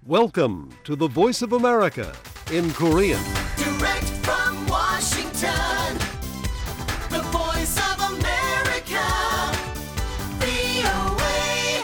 Welcome to the Voice of America in Korean. Direct from Washington, the voice of America, VOA.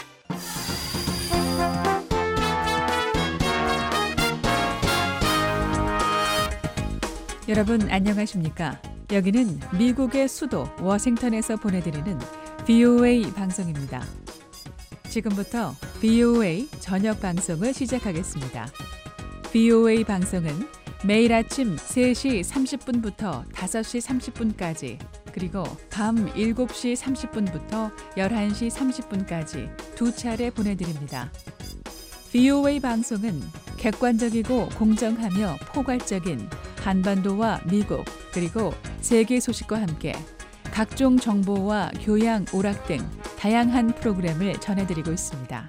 여러분 안녕하십니까? 여기는 미국의 수도 워싱턴에서 보내드리는 VOA 방송입니다. 지금부터 VOA 저녁 방송을 시작하겠습니다. VOA 방송은 매일 아침 3시 30분부터 5시 30분까지 그리고 밤 7시 30분부터 11시 30분까지 두 차례 보내드립니다. VOA 방송은 객관적이고 공정하며 포괄적인 한반도와 미국 그리고 세계 소식과 함께 각종 정보와 교양, 오락 등 다양한 프로그램을 전해드리고 있습니다.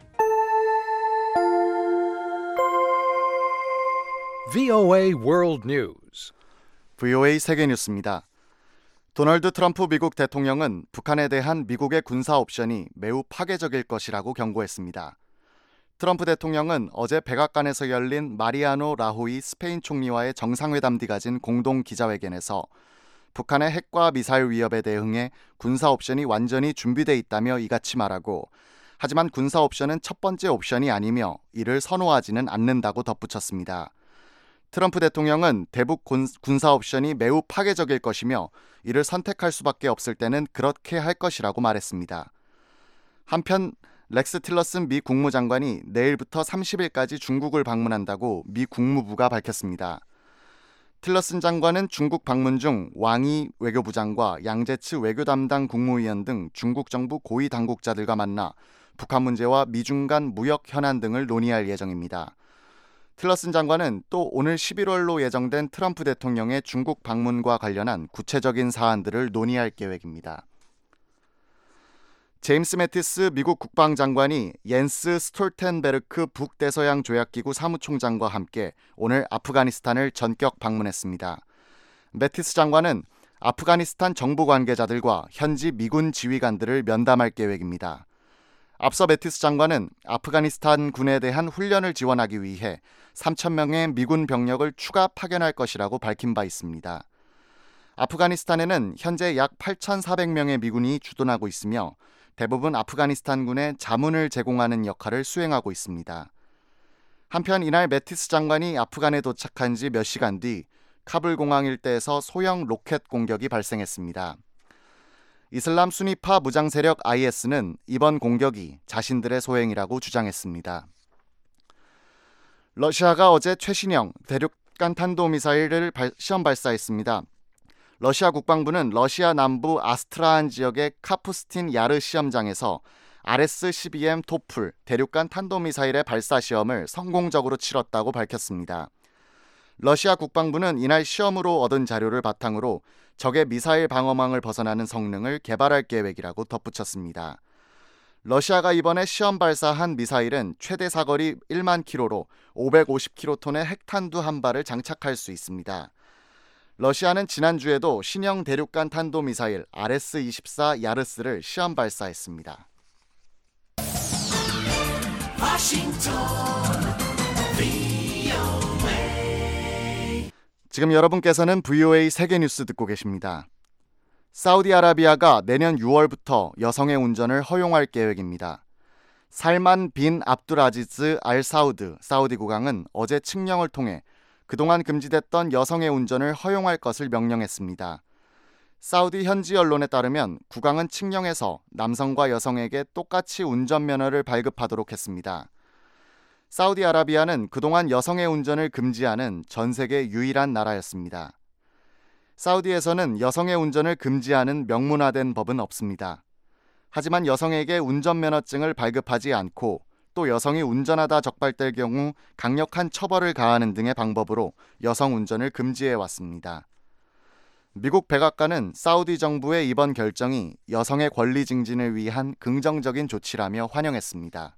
VOA World News. VOA 세계 뉴스입니다. 도널드 트럼프 미국 대통령은 북한에 대한 미국의 군사 옵션이 매우 파괴적일 것이라고 경고했습니다. 트럼프 대통령은 어제 백악관에서 열린 마리아노 라호이 스페인 총리와의 정상회담 뒤 가진 공동 기자회견에서 북한의 핵과 미사일 위협에 대응해 군사 옵션이 완전히 준비돼 있다며 이같이 말하고, 하지만 군사 옵션은 첫 번째 옵션이 아니며 이를 선호하지는 않는다고 덧붙였습니다. 트럼프 대통령은 대북 군사 옵션이 매우 파괴적일 것이며 이를 선택할 수밖에 없을 때는 그렇게 할 것이라고 말했습니다. 한편 렉스 틸러슨 미 국무장관이 내일부터 30일까지 중국을 방문한다고 미 국무부가 밝혔습니다. 틸러슨 장관은 중국 방문 중 왕이 외교부장과 양제츠 외교 담당 국무위원 등 중국 정부 고위 당국자들과 만나 북한 문제와 미중 간 무역 현안 등을 논의할 예정입니다. 틸러슨 장관은 또 오늘 11월로 예정된 트럼프 대통령의 중국 방문과 관련한 구체적인 사안들을 논의할 계획입니다. 제임스 매티스 미국 국방장관이 옌스 스톨텐베르크 북대서양 조약기구 사무총장과 함께 오늘 아프가니스탄을 전격 방문했습니다. 매티스 장관은 아프가니스탄 정부 관계자들과 현지 미군 지휘관들을 면담할 계획입니다. 앞서 매티스 장관은 아프가니스탄 군에 대한 훈련을 지원하기 위해 3,000명의 미군 병력을 추가 파견할 것이라고 밝힌 바 있습니다. 아프가니스탄에는 현재 약 8,400명의 미군이 주둔하고 있으며 대부분 아프가니스탄군에 자문을 제공하는 역할을 수행하고 있습니다. 한편 이날 매티스 장관이 아프간에 도착한 지 몇 시간 뒤 카불 공항 일대에서 소형 로켓 공격이 발생했습니다. 이슬람 수니파 무장 세력 IS는 이번 공격이 자신들의 소행이라고 주장했습니다. 러시아가 어제 최신형 대륙간 탄도미사일을 시험 발사했습니다. 러시아 국방부는 러시아 남부 아스트라한 지역의 카푸스틴 야르 시험장에서 RS-12M 토플 대륙간 탄도미사일의 발사 시험을 성공적으로 치렀다고 밝혔습니다. 러시아 국방부는 이날 시험으로 얻은 자료를 바탕으로 적의 미사일 방어망을 벗어나는 성능을 개발할 계획이라고 덧붙였습니다. 러시아가 이번에 시험 발사한 미사일은 최대 사거리 1만 킬로로 550킬로톤의 핵탄두 한 발을 장착할 수 있습니다. 러시아는 지난주에도 신형 대륙간 탄도미사일 RS-24 야르스를 시험 발사했습니다. 지금 여러분께서는 VOA 세계뉴스 듣고 계십니다. 사우디아라비아가 내년 6월부터 여성의 운전을 허용할 계획입니다. 살만 빈 압둘아지즈 알 사우드 사우디 국왕은 어제 칙령을 통해 그동안 금지됐던 여성의 운전을 허용할 것을 명령했습니다. 사우디 현지 언론에 따르면 국왕은 칙령에서 남성과 여성에게 똑같이 운전면허를 발급하도록 했습니다. 사우디아라비아는 그동안 여성의 운전을 금지하는 전 세계 유일한 나라였습니다. 사우디에서는 여성의 운전을 금지하는 명문화된 법은 없습니다. 하지만 여성에게 운전면허증을 발급하지 않고 또 여성이 운전하다 적발될 경우 강력한 처벌을 가하는 등의 방법으로 여성 운전을 금지해 왔습니다. 미국 백악관은 사우디 정부의 이번 결정이 여성의 권리 증진을 위한 긍정적인 조치라며 환영했습니다.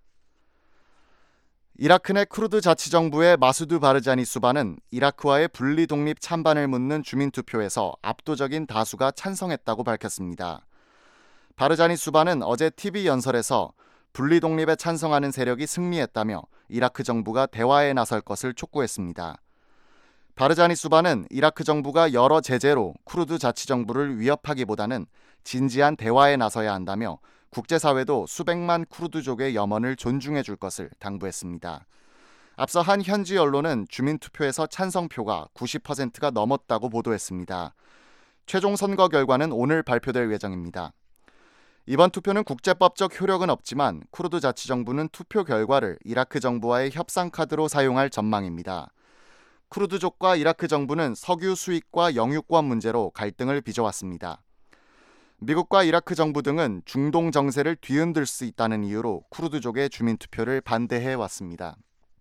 이라크 내 쿠르드 자치정부의 마수드 바르자니 수반은 이라크와의 분리 독립 찬반을 묻는 주민투표에서 압도적인 다수가 찬성했다고 밝혔습니다. 바르자니 수반은 어제 TV 연설에서 분리 독립에 찬성하는 세력이 승리했다며 이라크 정부가 대화에 나설 것을 촉구했습니다. 바르자니 수바는 이라크 정부가 여러 제재로 쿠르드 자치정부를 위협하기보다는 진지한 대화에 나서야 한다며 국제사회도 수백만 쿠르드족의 염원을 존중해 줄 것을 당부했습니다. 앞서 한 현지 언론은 주민투표에서 찬성표가 90%가 넘었다고 보도했습니다. 최종 선거 결과는 오늘 발표될 예정입니다. 이번 투표는 국제법적 효력은 없지만 쿠르드 자치정부는 투표 결과를 이라크 정부와의 협상 카드로 사용할 전망입니다. 쿠르드족과 이라크 정부는 석유 수입과 영유권 문제로 갈등을 빚어왔습니다. 미국과 이라크 정부 등은 중동 정세를 뒤흔들 수 있다는 이유로 쿠르드족의 주민투표를 반대해왔습니다.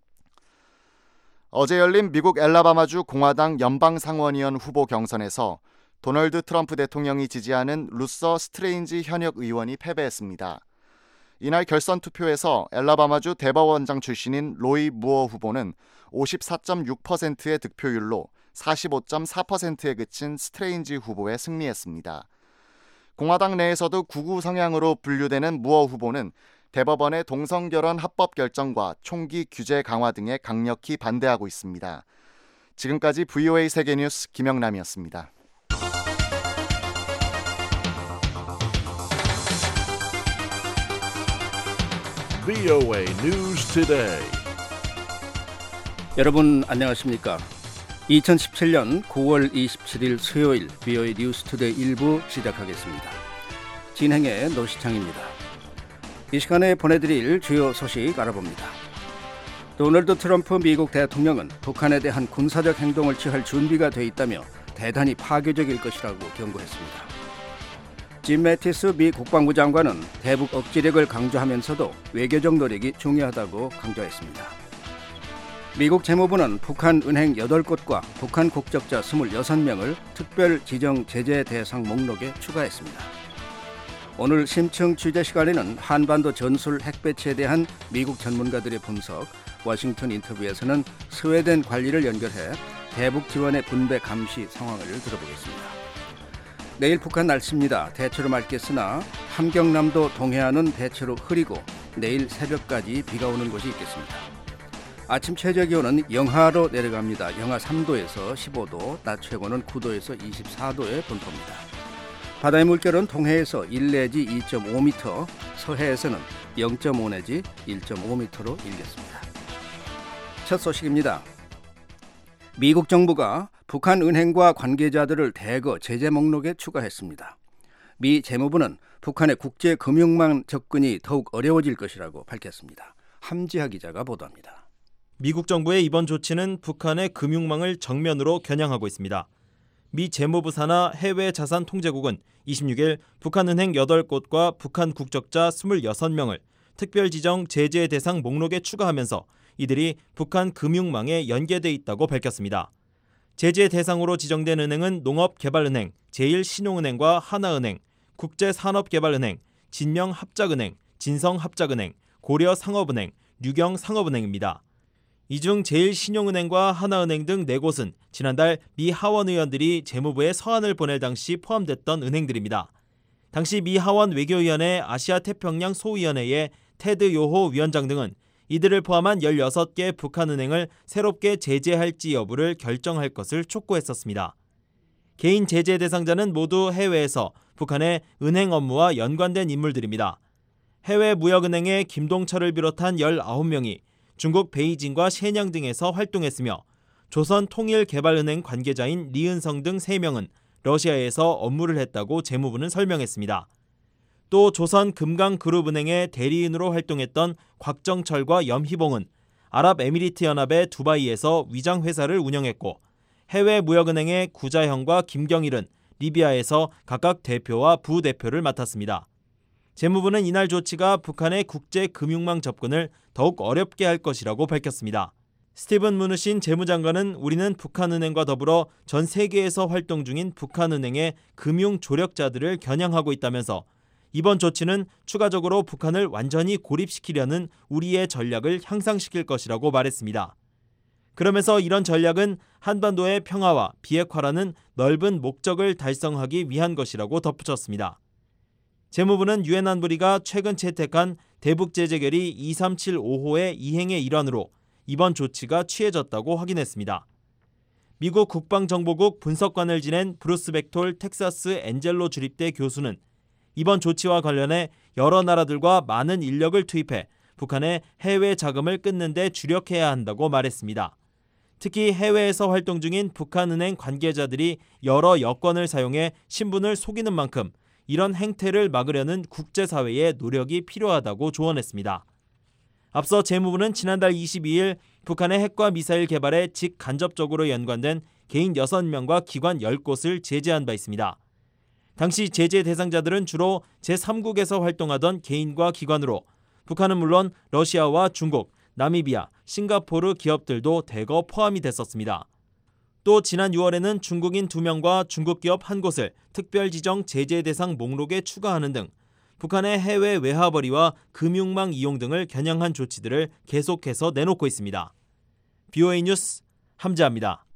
어제 열린 미국 엘라바마주 공화당 연방상원의원 후보 경선에서 도널드 트럼프 대통령이 지지하는 루서 스트레인지 현역 의원이 패배했습니다. 이날 결선 투표에서 엘라바마주 대법원장 출신인 로이 무어 후보는 54.6%의 득표율로 45.4%에 그친 스트레인지 후보에 승리했습니다. 공화당 내에서도 극우 성향으로 분류되는 무어 후보는 대법원의 동성결혼 합법 결정과 총기 규제 강화 등에 강력히 반대하고 있습니다. 지금까지 VOA 세계뉴스 김영남이었습니다. VOA News Today. 여러분 안녕하십니까? 2017년 9월 27일 수요일 VOA 뉴스 투데이 1부 시작하겠습니다. 진행의 노시창입니다. 이 시간에 보내드릴 주요 소식 알아봅니다. 도널드 트럼프 미국 대통령은 북한에 대한 군사적 행동을 취할 준비가 돼 있다며 대단히 파괴적일 것이라고 경고했습니다. 짐 매티스 미 국방부 장관은 대북 억지력을 강조하면서도 외교적 노력이 중요하다고 강조했습니다. 미국 재무부는 북한 은행 8곳과 북한 국적자 26명을 특별 지정 제재 대상 목록에 추가했습니다. 오늘 심층 취재 시간에는 한반도 전술 핵배치에 대한 미국 전문가들의 분석, 워싱턴 인터뷰에서는 스웨덴 관리를 연결해 대북 지원의 분배 감시 상황을 들어보겠습니다. 내일 북한 날씨입니다. 대체로 맑겠으나 함경남도 동해안은 대체로 흐리고 내일 새벽까지 비가 오는 곳이 있겠습니다. 아침 최저 기온은 영하로 내려갑니다. 영하 3도에서 15도, 낮 최고는 9도에서 24도의 분포입니다. 바다의 물결은 동해에서 1 내지 2.5m, 서해에서는 0.5 내지 1.5m로 일겠습니다. 첫 소식입니다. 미국 정부가 북한 은행과 관계자들을 대거 제재 목록에 추가했습니다. 미 재무부는 북한의 국제 금융망 접근이 더욱 어려워질 것이라고 밝혔습니다. 함지하 기자가 보도합니다. 미국 정부의 이번 조치는 북한의 금융망을 정면으로 겨냥하고 있습니다. 미 재무부 산하 해외자산통제국은 26일 북한 은행 8곳과 북한 국적자 26명을 특별 지정 제재 대상 목록에 추가하면서 이들이 북한 금융망에 연계돼 있다고 밝혔습니다. 제재 대상으로 지정된 은행은 농업개발은행, 제일신용은행과 하나은행, 국제산업개발은행, 진명합작은행, 진성합작은행, 고려상업은행, 류경상업은행입니다. 이 중 제일신용은행과 하나은행 등 4곳은 지난달 미 하원 의원들이 재무부에 서한을 보낼 당시 포함됐던 은행들입니다. 당시 미 하원 외교위원회 아시아태평양 소위원회의 테드 요호 위원장 등은 이들을 포함한 16개 북한은행을 새롭게 제재할지 여부를 결정할 것을 촉구했었습니다. 개인 제재 대상자는 모두 해외에서 북한의 은행 업무와 연관된 인물들입니다. 해외무역은행의 김동철을 비롯한 19명이 중국 베이징과 shenyang 등에서 활동했으며 조선통일개발은행 관계자인 리은성 등 3명은 러시아에서 업무를 했다고 재무부는 설명했습니다. 또 조선금강그룹은행의 대리인으로 활동했던 곽정철과 염희봉은 아랍에미리트연합의 두바이에서 위장회사를 운영했고 해외무역은행의 구자형과 김경일은 리비아에서 각각 대표와 부대표를 맡았습니다. 재무부는 이날 조치가 북한의 국제금융망 접근을 더욱 어렵게 할 것이라고 밝혔습니다. 스티븐 무누신 재무장관은 우리는 북한은행과 더불어 전 세계에서 활동 중인 북한은행의 금융 조력자들을 겨냥하고 있다면서 이번 조치는 추가적으로 북한을 완전히 고립시키려는 우리의 전략을 향상시킬 것이라고 말했습니다. 그러면서 이런 전략은 한반도의 평화와 비핵화라는 넓은 목적을 달성하기 위한 것이라고 덧붙였습니다. 재무부는 유엔 안보리가 최근 채택한 대북 제재 결의 2375호의 이행의 일환으로 이번 조치가 취해졌다고 확인했습니다. 미국 국방정보국 분석관을 지낸 브루스 벡톨 텍사스 엔젤로 주립대 교수는 이번 조치와 관련해 여러 나라들과 많은 인력을 투입해 북한의 해외 자금을 끊는 데 주력해야 한다고 말했습니다. 특히 해외에서 활동 중인 북한은행 관계자들이 여러 여권을 사용해 신분을 속이는 만큼 이런 행태를 막으려는 국제사회의 노력이 필요하다고 조언했습니다. 앞서 재무부는 지난달 22일 북한의 핵과 미사일 개발에 직간접적으로 연관된 개인 6명과 기관 10곳을 제재한 바 있습니다. 당시 제재 대상자들은 주로 제3국에서 활동하던 개인과 기관으로 북한은 물론 러시아와 중국, 나미비아, 싱가포르 기업들도 대거 포함이 됐었습니다. 또 지난 6월에는 중국인 2명과 중국 기업 1곳을 특별 지정 제재 대상 목록에 추가하는 등 북한의 해외 외화벌이와 금융망 이용 등을 겨냥한 조치들을 계속해서 내놓고 있습니다. BOA 뉴스 함재합니다.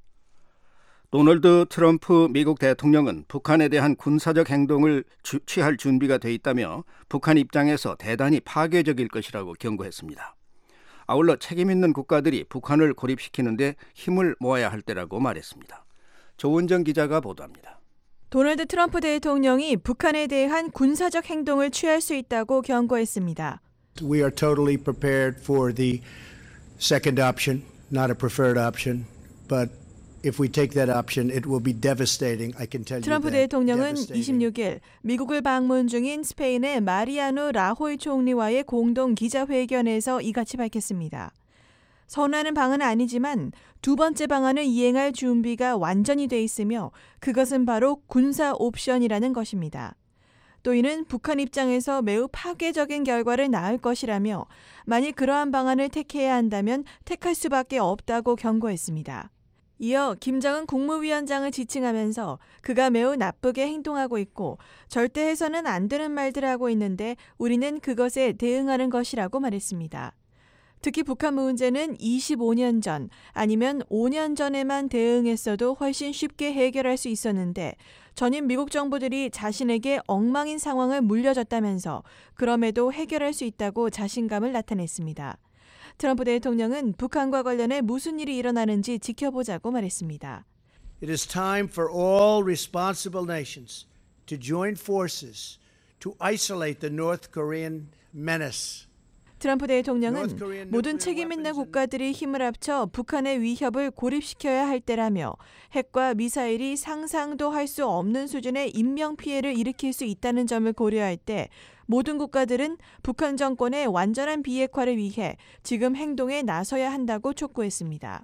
도널드 트럼프 미국 대통령은 북한에 대한 군사적 행동을 취할 준비가 돼 있다며 북한 입장에서 대단히 파괴적일 것이라고 경고했습니다. 아울러 책임 있는 국가들이 북한을 고립시키는 데 힘을 모아야 할 때라고 말했습니다. 조은정 기자가 보도합니다. 도널드 트럼프 대통령이 북한에 대한 군사적 행동을 취할 수 있다고 경고했습니다. We are totally prepared for the second option, not a preferred option, but if we take that option, it will be devastating. I can tell you that. 트럼프 대통령은 26일 미국을 방문 중인 스페인의 마리아노 라호이 총리와의 공동 기자회견에서 이같이 밝혔습니다. 선호하는 방안은 아니지만 두 번째 방안을 이행할 준비가 완전히 돼 있으며 그것은 바로 군사 옵션이라는 것입니다. 또 이는 북한 입장에서 매우 파괴적인 결과를 낳을 것이라며 만일 그러한 방안을 택해야 한다면 택할 수밖에 없다고 경고했습니다. 이어 김정은 국무위원장을 지칭하면서 그가 매우 나쁘게 행동하고 있고 절대 해서는 안 되는 말들을 하고 있는데 우리는 그것에 대응하는 것이라고 말했습니다. 특히 북한 문제는 25년 전 아니면 5년 전에만 대응했어도 훨씬 쉽게 해결할 수 있었는데 전임 미국 정부들이 자신에게 엉망인 상황을 물려줬다면서 그럼에도 해결할 수 있다고 자신감을 나타냈습니다. 트럼프 대통령은 북한과 관련해 무슨 일이 일어나는지 지켜보자고 말했습니다. It is time for all responsible nations to join forces to isolate the North Korean menace. 트럼프 대통령은 모든 책임 있는 국가들이 힘을 합쳐 북한의 위협을 고립시켜야 할 때라며 핵과 미사일이 상상도 할 수 없는 수준의 인명피해를 일으킬 수 있다는 점을 고려할 때 모든 국가들은 북한 정권의 완전한 비핵화를 위해 지금 행동에 나서야 한다고 촉구했습니다.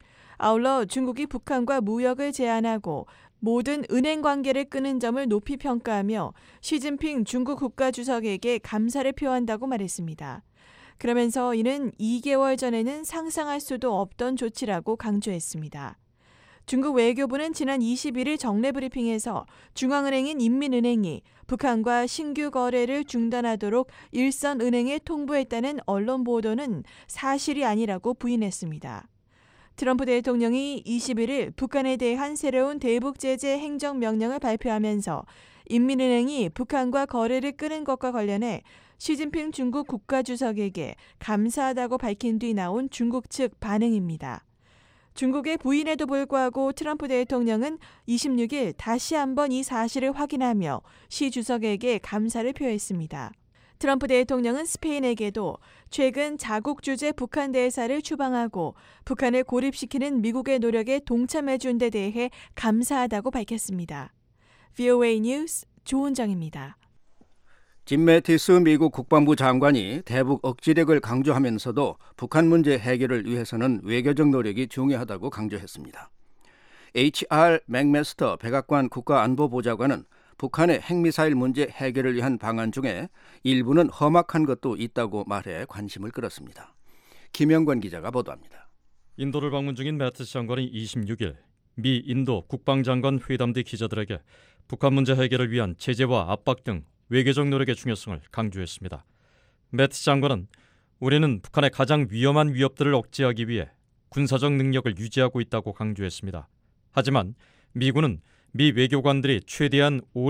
아울러 중국이 북한과 무역을 제한하고 모든 은행 관계를 끊은 점을 높이 평가하며 시진핑 중국 국가주석에게 감사를 표한다고 말했습니다. 그러면서 이는 2개월 전에는 상상할 수도 없던 조치라고 강조했습니다. 중국 외교부는 지난 21일 정례 브리핑에서 중앙은행인 인민은행이 북한과 신규 거래를 중단하도록 일선은행에 통보했다는 언론 보도는 사실이 아니라고 부인했습니다. 트럼프 대통령이 21일 북한에 대한 새로운 대북 제재 행정명령을 발표하면서 인민은행이 북한과 거래를 끊은 것과 관련해 시진핑 중국 국가주석에게 감사하다고 밝힌 뒤 나온 중국 측 반응입니다. 중국의 부인에도 불구하고 트럼프 대통령은 26일 다시 한번 이 사실을 확인하며 시 주석에게 감사를 표했습니다. 트럼프 대통령은 스페인에게도 최근 자국 주재 북한 대사를 추방하고 북한을 고립시키는 미국의 노력에 동참해준 데 대해 감사하다고 밝혔습니다. VOA 뉴스 조은정입니다. 짐 매티스 미국 국방부 장관이 대북 억지력을 강조하면서도 북한 문제 해결을 위해서는 외교적 노력이 중요하다고 강조했습니다. H.R. 맥메스터 백악관 국가안보보좌관은 북한의 핵미사일 문제 해결을 위한 방안 중에 일부는 험악한 것도 있다고 말해 관심을 끌었습니다. 김영권 기자가 보도합니다. 인도를 방문 중인 매티스 장관이 26일 미 인도 국방장관 회담 뒤 기자들에게 북한 문제 해결을 위한 제재와 압박 등 외교적 노력의 중요성을 강조했습니다. 매티스 장관은 우리는 북한의 가장 위험한 위협들을 억제하기 위해 군사적 능력을 유지하고 있다고 강조했습니다. 하지만 미군은 미 외교관들이 최대한 오래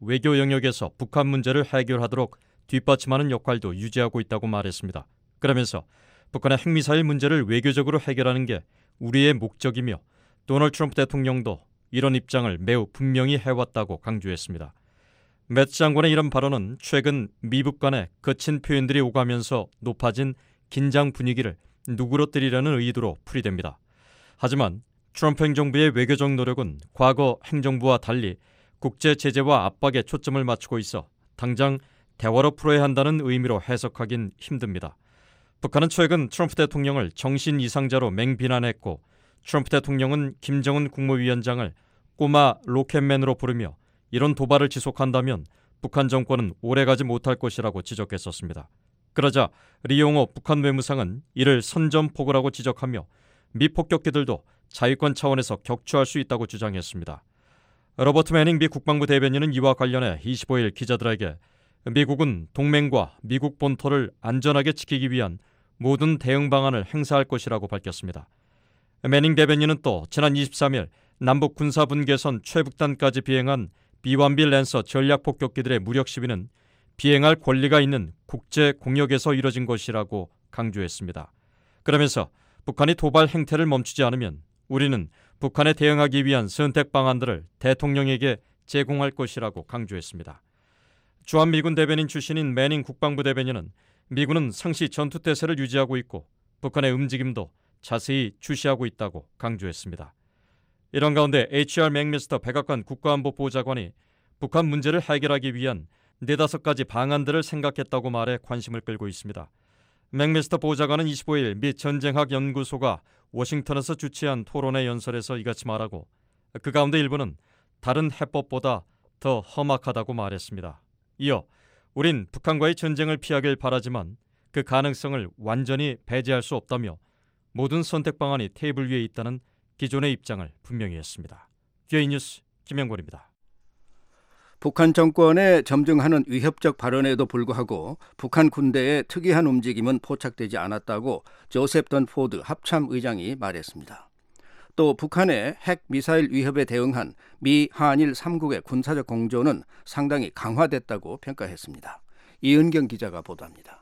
외교 영역에서 북한 문제를 해결하도록 뒷받침하는 역할도 유지하고 있다고 말했습니다. 그러면서 북한의 핵미사일 문제를 외교적으로 해결하는 게 우리의 목적이며 도널드 트럼프 대통령도 이런 입장을 매우 분명히 해왔다고 강조했습니다. 매트 장관의 이런 발언은 최근 미북 간의 거친 표현들이 오가면서 높아진 긴장 분위기를 누그러뜨리려는 의도로 풀이됩니다. 하지만 트럼프 행정부의 외교적 노력은 과거 행정부와 달리 국제 제재와 압박에 초점을 맞추고 있어 당장 대화로 풀어야 한다는 의미로 해석하긴 힘듭니다. 북한은 최근 트럼프 대통령을 정신 이상자로 맹비난했고 트럼프 대통령은 김정은 국무위원장을 꼬마 로켓맨으로 부르며 이런 도발을 지속한다면 북한 정권은 오래가지 못할 것이라고 지적했었습니다. 그러자 리용호 북한 외무상은 이를 선전포고라고 지적하며 미 폭격기들도 자위권 차원에서 격추할 수 있다고 주장했습니다. 로버트 매닝 미 국방부 대변인은 이와 관련해 25일 기자들에게 미국은 동맹과 미국 본토를 안전하게 지키기 위한 모든 대응 방안을 행사할 것이라고 밝혔습니다. 매닝 대변인은 또 지난 23일 남북 군사분계선 최북단까지 비행한 B-1B 랜서 전략폭격기들의 무력 시위는 비행할 권리가 있는 국제 공역에서 이뤄진 것이라고 강조했습니다. 그러면서 북한이 도발 행태를 멈추지 않으면 우리는 북한에 대응하기 위한 선택 방안들을 대통령에게 제공할 것이라고 강조했습니다. 주한미군 대변인 출신인 매닝 국방부 대변인은 미군은 상시 전투태세를 유지하고 있고 북한의 움직임도 자세히 주시하고 있다고 강조했습니다. 이런 가운데 HR 맥미스터 백악관 국가안보보좌관이 북한 문제를 해결하기 위한 4-5가지 방안들을 생각했다고 말해 관심을 끌고 있습니다. 맥미스터 보좌관은 25일 미 전쟁학연구소가 워싱턴에서 주최한 토론회 연설에서 이같이 말하고 그 가운데 일부는 다른 해법보다 더 험악하다고 말했습니다. 이어 우린 북한과의 전쟁을 피하길 바라지만 그 가능성을 완전히 배제할 수 없다며 모든 선택 방안이 테이블 위에 있다는 기존의 입장을 분명히 했습니다. 뷰이 뉴스 김영권입니다. 북한 정권에 점증하는 위협적 발언에도 불구하고 북한 군대의 특이한 움직임은 포착되지 않았다고 조셉 던포드 합참 의장이 말했습니다. 또 북한의 핵 미사일 위협에 대응한 미 한일 3국의 군사적 공조는 상당히 강화됐다고 평가했습니다. 이은경 기자가 보도합니다.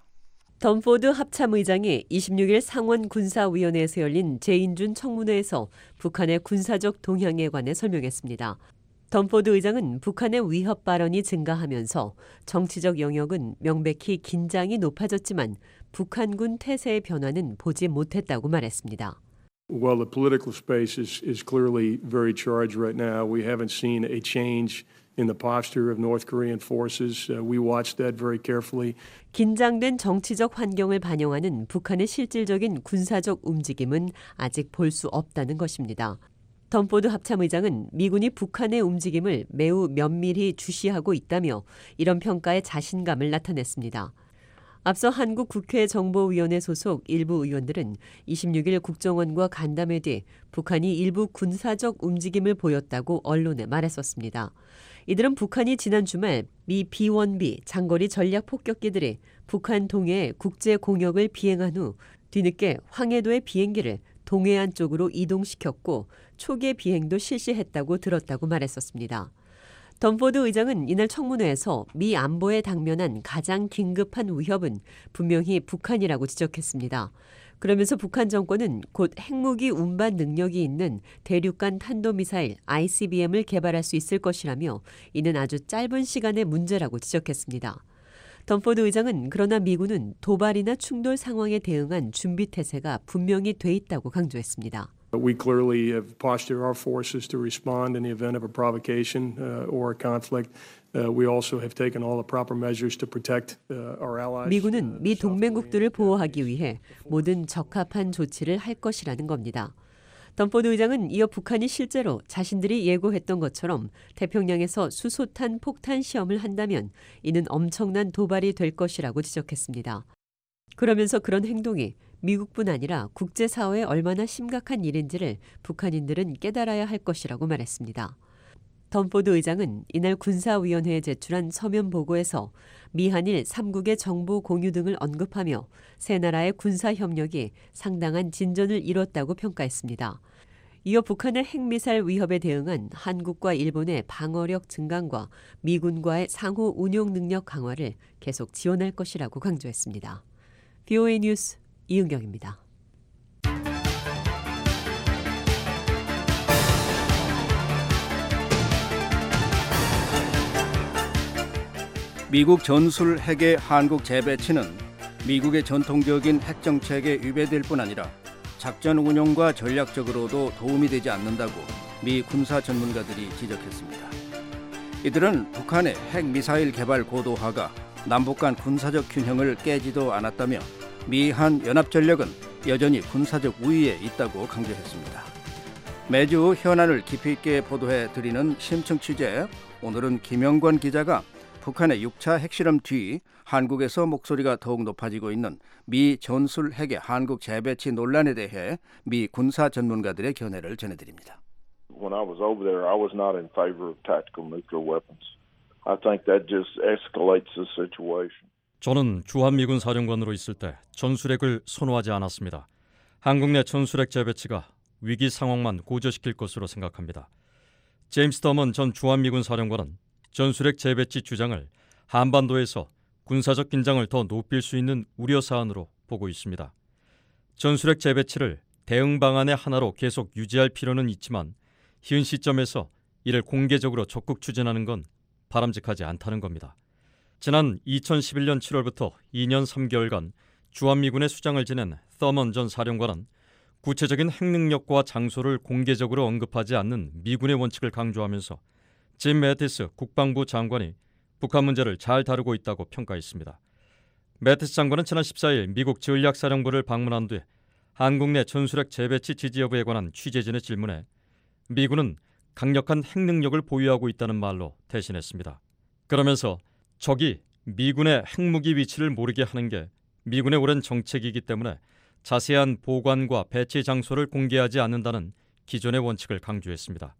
던포드 합참의장이 26일 상원 군사위원회에서 열린 재인준 청문회에서 북한의 군사적 동향에 관해 설명했습니다. 던포드 의장은 북한의 위협 발언이 증가하면서 정치적 영역은 명백히 긴장이 높아졌지만 북한군 태세의 변화는 보지 못했다고 말했습니다. While the political space is clearly very charged right now, we haven't seen a change in the posture of North Korean forces. We watched that very carefully. 긴장된 정치적 환경을 반영하는 북한의 실질적인 군사적 움직임은 아직 볼 수 없다는 것입니다. 던포드 합참의장은 미군이 북한의 움직임을 매우 면밀히 주시하고 있다며 이런 평가에 자신감을 나타냈습니다. 앞서 한국 국회 정보위원회 소속 일부 의원들은 26일 국정원과 간담회 뒤 북한이 일부 군사적 움직임을 보였다고 언론에 말했었습니다. 이들은 북한이 지난 주말 미 B-1B 장거리 전략 폭격기들이 북한 동해의 국제 공역을 비행한 후 뒤늦게 황해도의 비행기를 동해안 쪽으로 이동시켰고 초계 비행도 실시했다고 들었다고 말했었습니다. 던포드 의장은 이날 청문회에서 미 안보에 당면한 가장 긴급한 위협은 분명히 북한이라고 지적했습니다. 그러면서 북한 정권은 곧 핵무기 운반 능력이 있는 대륙간 탄도미사일 ICBM을 개발할 수 있을 것이라며 이는 아주 짧은 시간의 문제라고 지적했습니다. 던포드 의장은 그러나 미군은 도발이나 충돌 상황에 대응한 준비 태세가 분명히 돼 있다고 강조했습니다. We clearly have postured our forces to respond in the event of a provocation or a conflict. We also have taken all the proper measures to protect our allies. 미군은 미 동맹국들을 보호하기 위해 모든 적합한 조치를 할 것이라는 겁니다. 던포드 의장은 이어 북한이 실제로 자신들이 예고했던 것처럼 태평양에서 수소탄 폭탄 시험을 한다면 이는 엄청난 도발이 될 것이라고 지적했습니다. 그러면서 그런 행동이 미국뿐 아니라 국제사회에 얼마나 심각한 일인지를 북한인들은 깨달아야 할 것이라고 말했습니다. 던포드 의장은 이날 군사위원회에 제출한 서면 보고에서 미한일 3국의 정보 공유 등을 언급하며 세 나라의 군사협력이 상당한 진전을 이뤘다고 평가했습니다. 이어 북한의 핵미사일 위협에 대응한 한국과 일본의 방어력 증강과 미군과의 상호 운용 능력 강화를 계속 지원할 것이라고 강조했습니다. VOA 뉴스 이은경입니다. 미국 전술 핵의 한국 재배치는 미국의 전통적인 핵 정책에 위배될 뿐 아니라 작전 운용과 전략적으로도 도움이 되지 않는다고 미 군사 전문가들이 지적했습니다. 이들은 북한의 핵 미사일 개발 고도화가 남북 간 군사적 균형을 깨지도 않았다며 미한 연합전력은 여전히 군사적 우위에 있다고 강조했습니다. 매주 현안을 깊이 있게 보도해 드리는 심층 취재, 오늘은 김영권 기자가 북한의 6차 핵실험 뒤 한국에서 목소리가 더욱 높아지고 있는 미 전술 핵의 한국 재배치 논란에 대해 미 군사 전문가들의 견해를 전해드립니다. When I was over there, I was not in favor of tactical nuclear weapons. I think that just escalates the situation. 저는 주한미군 사령관으로 있을 때 전술핵을 선호하지 않았습니다. 한국 내 전술핵 재배치가 위기 상황만 고조시킬 것으로 생각합니다. 제임스 더먼 전 주한미군 사령관은 전술핵 재배치 주장을 한반도에서 군사적 긴장을 더 높일 수 있는 우려 사안으로 보고 있습니다. 전술핵 재배치를 대응 방안의 하나로 계속 유지할 필요는 있지만 현 시점에서 이를 공개적으로 적극 추진하는 건 바람직하지 않다는 겁니다. 지난 2011년 7월부터 2년 3개월간 주한미군의 수장을 지낸 더먼 전 사령관은 구체적인 핵 능력과 장소를 공개적으로 언급하지 않는 미군의 원칙을 강조하면서 짐 매티스 국방부 장관이 북한 문제를 잘 다루고 있다고 평가했습니다. 매티스 장관은 지난 14일 미국 전략사령부를 방문한 뒤 한국 내 전술핵 재배치 지지 여부에 관한 취재진의 질문에 미군은 강력한 핵 능력을 보유하고 있다는 말로 대신했습니다. 그러면서 적이 미군의 핵무기 위치를 모르게 하는 게 미군의 오랜 정책이기 때문에 자세한 보관과 배치 장소를 공개하지 않는다는 기존의 원칙을 강조했습니다.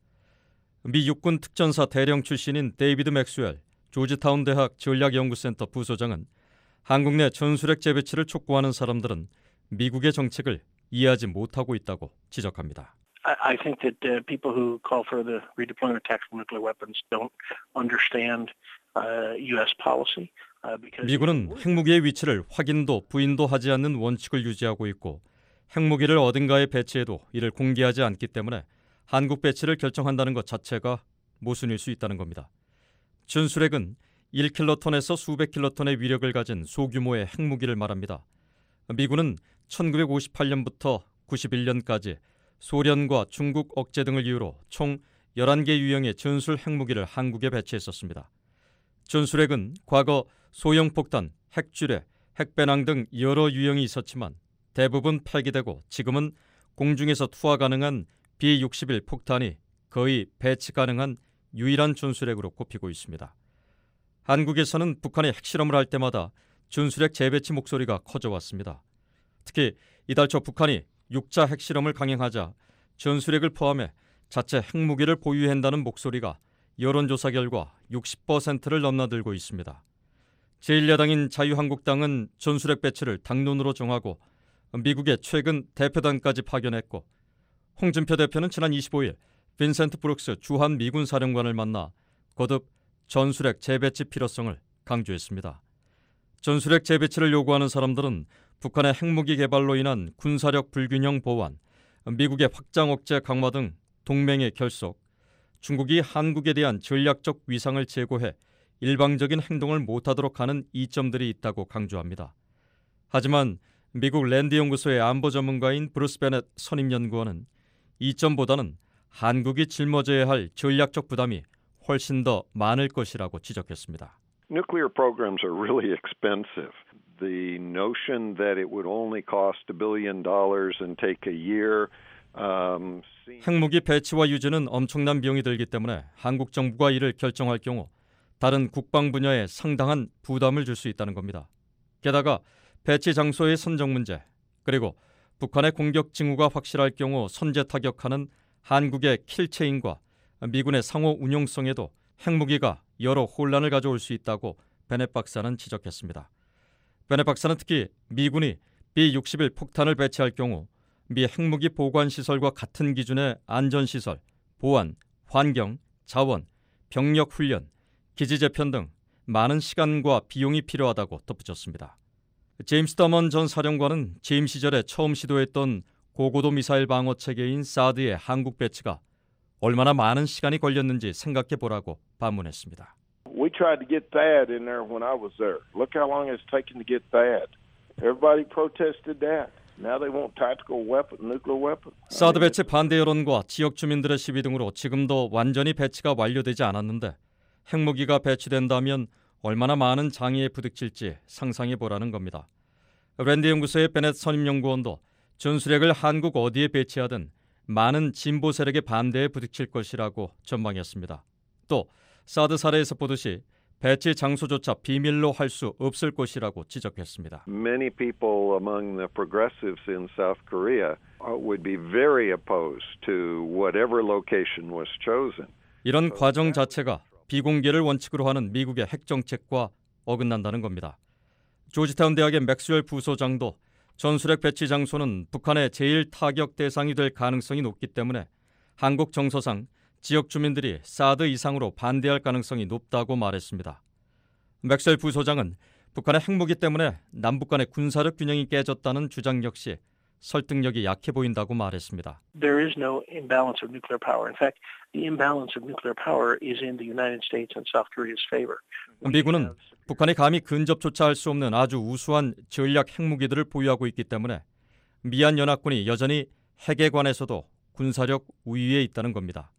미 육군 특전사 대령 출신인 데이비드 맥스웰 조지타운 대학 전략연구센터 부소장은 한국 내 전술핵 재배치를 촉구하는 사람들은 미국의 정책을 이해하지 못하고 있다고 지적합니다. I think that people who call for the redeployment of tactical nuclear weapons don't understand U.S. policy. 미군은 핵무기의 위치를 확인도 부인도 하지 않는 원칙을 유지하고 있고 핵무기를 어딘가에 배치해도 이를 공개하지 않기 때문에 한국 배치를 결정한다는 것 자체가 모순일 수 있다는 겁니다. 전술핵은 1킬로톤에서 수백 킬로톤의 위력을 가진 소규모의 핵무기를 말합니다. 미군은 1958년부터 91년까지 소련과 중국 억제 등을 이유로 총 11개 유형의 전술 핵무기를 한국에 배치했었습니다. 전술핵은 과거 소형 폭탄, 핵주례, 핵배낭 등 여러 유형이 있었지만 대부분 폐기되고 지금은 공중에서 투하 가능한 B-61 폭탄이 거의 배치 가능한 유일한 전술핵으로 꼽히고 있습니다. 한국에서는 북한이 핵실험을 할 때마다 전술핵 재배치 목소리가 커져왔습니다. 특히 이달 초 북한이 6차 핵실험을 강행하자 전술핵을 포함해 자체 핵무기를 보유한다는 목소리가 여론조사 결과 60%를 넘나들고 있습니다. 제1야당인 자유한국당은 전술핵 배치를 당론으로 정하고 미국의 최근 대표단까지 파견했고 홍준표 대표는 지난 25일 빈센트 브룩스 주한미군 사령관을 만나 거듭 전술핵 재배치 필요성을 강조했습니다. 전술핵 재배치를 요구하는 사람들은 북한의 핵무기 개발로 인한 군사력 불균형 보완, 미국의 확장 억제 강화 등 동맹의 결속, 중국이 한국에 대한 전략적 위상을 제고해 일방적인 행동을 못하도록 하는 이점들이 있다고 강조합니다. 하지만 미국 랜드 연구소의 안보 전문가인 브루스 베넷 선임연구원은 이점보다는 한국이 짊어져야 할 전략적 부담이 훨씬 더 많을 것이라고 지적했습니다. Nuclear programs are really expensive. The notion that it would only cost $1 billion and take a year. 핵무기 배치와 유지는 엄청난 비용이 들기 때문에 한국 정부가 이를 결정할 경우 다른 국방 분야에 상당한 부담을 줄 수 있다는 겁니다. 게다가 배치 장소의 선정 문제, 그리고 북한의 공격 징후가 확실할 경우 선제 타격하는 한국의 킬체인과 미군의 상호 운용성에도 핵무기가 여러 혼란을 가져올 수 있다고 베넷 박사는 지적했습니다. 베넷 박사는 특히 미군이 B-61 폭탄을 배치할 경우 미 핵무기 보관 시설과 같은 기준의 안전 시설, 보안, 환경, 자원, 병력 훈련, 기지 재편 등 많은 시간과 비용이 필요하다고 덧붙였습니다. 제임스 더먼 전 사령관은 재임 시절에 처음 시도했던 고고도 미사일 방어 체계인 사드의 한국 배치가 얼마나 많은 시간이 걸렸는지 생각해 보라고 반문했습니다. We tried to get THAAD in there when I was there. Look how long it's taken to get THAAD. Everybody protested that. Now they want tactical weapon, nuclear weapon. 사드 배치 반대 여론과 지역 주민들의 시위 등으로 지금도 완전히 배치가 완료되지 않았는데 핵무기가 배치된다면 얼마나 많은 장애에 부딪힐지 상상해 보라는 겁니다. 랜드 연구소의 베넷 선임연구원도 전술핵을 한국 어디에 배치하든 많은 진보 세력의 반대에 부딪힐 것이라고 전망했습니다. 또 사드 사례에서 보듯이 배치 장소조차 비밀로 할 수 없을 것이라고 지적했습니다. Many people among the progressives in South Korea would be very opposed to whatever location was chosen. 이런 과정 자체가 비공개를 원칙으로 하는 미국의 핵정책과 어긋난다는 겁니다. 조지타운 대학의 맥스웰 부소장도 전술핵 배치 장소는 북한의 제일 타격 대상이 될 가능성이 높기 때문에 한국 정서상 지역 주민들이 사드 이상으로 반대할 가능성이 높다고 말했습니다. 맥스웰 부소장은 북한의 핵무기 때문에 남북 간의 군사력 균형이 깨졌다는 주장 역시 설득력이 약해 보인다고 말했습니다. There is no imbalance of nuclear power. In fact, the imbalance of nuclear power is in the United States and South Korea's favor. 미군은 북한이 감히 근접조차 할 수 없는 아주 우수한 전략 핵무기들을 보유하고 있기 때문에 미한 연합군이 여전히 핵에 관해서도 군사력 우위에 있다는 겁니다.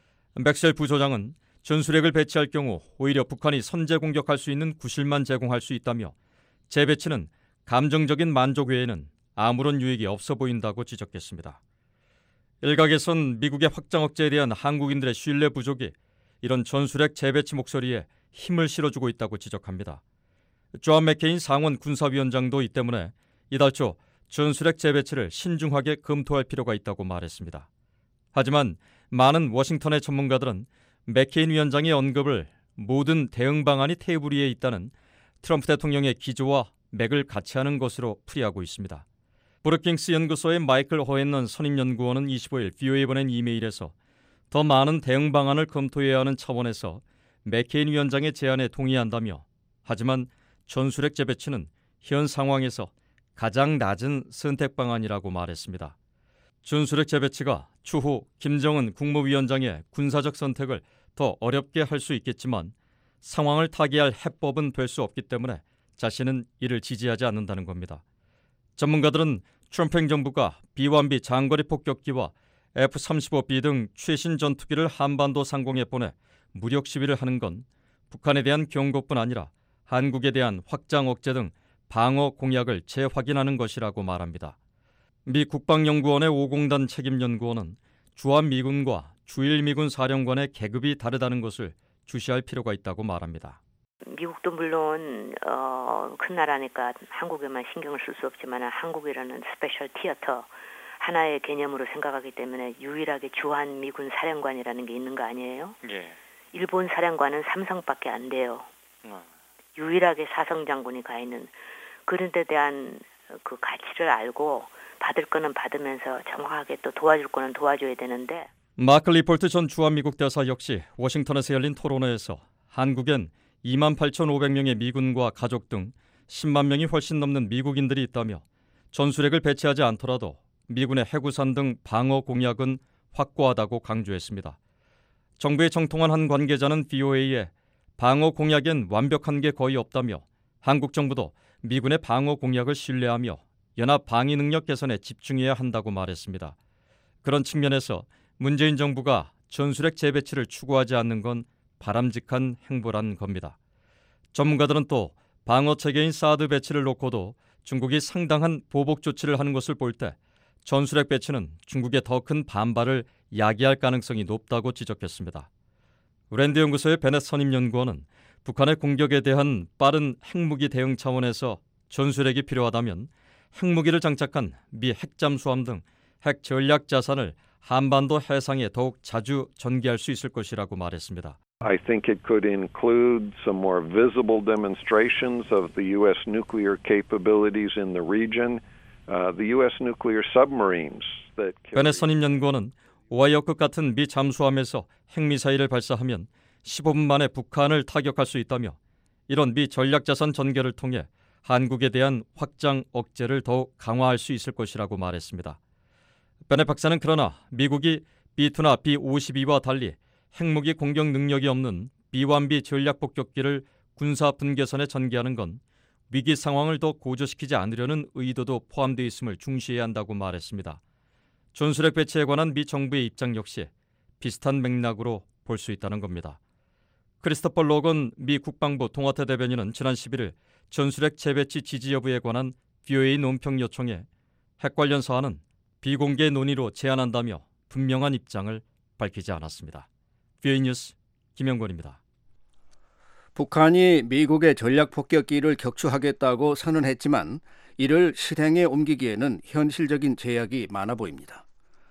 맥셀 부소장은 전술핵을 배치할 경우 오히려 북한이 선제 공격할 수 있는 구실만 제공할 수 있다며 재배치는 감정적인 만족 외에는 아무런 유익이 없어 보인다고 지적했습니다. 일각에선 미국의 확장 억제에 대한 한국인들의 신뢰 부족이 이런 전술핵 재배치 목소리에 힘을 실어주고 있다고 지적합니다. 존 맥케인 상원 군사위원장도 이 때문에 이달 초 전술핵 재배치를 신중하게 검토할 필요가 있다고 말했습니다. 하지만 많은 워싱턴의 전문가들은 맥케인 위원장의 언급을 모든 대응 방안이 테이블 위에 있다는 트럼프 대통령의 기조와 맥을 같이 하는 것으로 풀이하고 있습니다. 브루킹스 연구소의 마이클 호헨넌 선임연구원은 25일 VOA에 보낸 이메일에서 더 많은 대응 방안을 검토해야 하는 차원에서 맥케인 위원장의 제안에 동의한다며 하지만 전술핵 재배치는 현 상황에서 가장 낮은 선택 방안이라고 말했습니다. 전술핵 재배치가 추후 김정은 국무위원장의 군사적 선택을 더 어렵게 할 수 있겠지만 상황을 타개할 해법은 될 수 없기 때문에 자신은 이를 지지하지 않는다는 겁니다. 전문가들은 트럼프 행정부가 B-1B 장거리 폭격기와 F-35B 등 최신 전투기를 한반도 상공에 보내 무력 시위를 하는 건 북한에 대한 경고뿐 아니라 한국에 대한 확장 억제 등 방어 공약을 재확인하는 것이라고 말합니다. 미 국방연구원의 오공단 책임연구원은 주한미군과 주일미군 사령관의 계급이 다르다는 것을 주시할 필요가 있다고 말합니다. 미국도 물론 큰 나라니까 한국에만 신경을 쓸 수 없지만 한국이라는 스페셜 티어터 하나의 개념으로 생각하기 때문에 유일하게 주한미군 사령관이라는 게 있는 거 아니에요? 예. 일본 사령관은 삼성밖에 안 돼요. 유일하게 사성장군이 가 있는 그런 데 대한 그 가치를 알고 받을 거는 받으면서 정확하게 또 도와줄 거는 도와줘야 되는데. 마크 리폴트 전 주한미국 대사 역시 워싱턴에서 열린 토론회에서 한국엔 28,500명의 미군과 가족 등 10만 명이 훨씬 넘는 미국인들이 있다며 전술핵을 배치하지 않더라도 미군의 해구산 등 방어 공약은 확고하다고 강조했습니다. 정부의 정통한 한 관계자는 VOA에 방어 공약엔 완벽한 게 거의 없다며 한국 정부도 미군의 방어 공약을 신뢰하며 연합 방위 능력 개선에 집중해야 한다고 말했습니다. 그런 측면에서 문재인 정부가 전술핵 재배치를 추구하지 않는 건 바람직한 행보란 겁니다. 전문가들은 또 방어 체계인 사드 배치를 놓고도 중국이 상당한 보복 조치를 하는 것을 볼 때 전술핵 배치는 중국의 더 큰 반발을 야기할 가능성이 높다고 지적했습니다. 랜드 연구소의 베넷 선임연구원은 북한의 공격에 대한 빠른 핵무기 대응 차원에서 전술핵이 필요하다면 핵무기를 장착한 미 핵잠수함 등 핵 전략 자산을 한반도 해상에 더욱 자주 전개할 수 있을 것이라고 말했습니다. I think it could include some more visible demonstrations of the U.S. nuclear capabilities in the region. the U.S. nuclear submarines that 베넷 선임연구원은 오하이오급 같은 미 잠수함에서 핵미사일을 발사하면 15분 만에 북한을 타격할 수 있다며 이런 미 전략자산 전개를 통해 한국에 대한 확장 억제를 더욱 강화할 수 있을 것이라고 말했습니다. 베넷 박사는 그러나 미국이 B-2나 B-52와 달리 핵무기 공격 능력이 없는 B-1B 전략폭격기를 군사 분계선에 전개하는 건 위기 상황을 더 고조시키지 않으려는 의도도 포함되어 있음을 중시해야 한다고 말했습니다. 전술핵 배치에 관한 미 정부의 입장 역시 비슷한 맥락으로 볼 수 있다는 겁니다. 크리스토퍼 로건 미 국방부 동아태 대변인은 지난 11일 전술핵 재배치 지지 여부에 관한 VOA 논평 요청에 핵 관련 사안은 비공개 논의로 제안한다며 분명한 입장을 밝히지 않았습니다. VOA 뉴스 김영권입니다. 북한이 미국의 전략폭격기를 격추하겠다고 선언했지만 이를 실행에 옮기기에는 현실적인 제약이 많아 보입니다.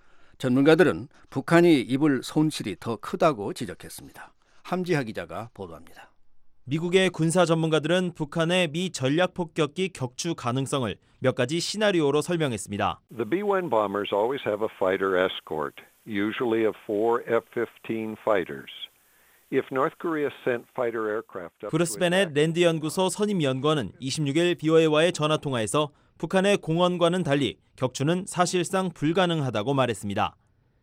전문가들은 북한이 입을 손실이 더 크다고 지적했습니다. 함지하 기자가 보도합니다. 미국의 군사 전문가들은 북한의 미 전략폭격기 격추 가능성을 몇 가지 시나리오로 설명했습니다. The B-1 bombers always have a fighter escort, usually of 4 F-15 fighters. If North Korea sent fighter aircraft up 브루스 베넷 랜드 연구소 선임 연구원은 26일 BOA와의 전화 통화에서 북한의 공언과는 달리 격추는 사실상 불가능하다고 말했습니다.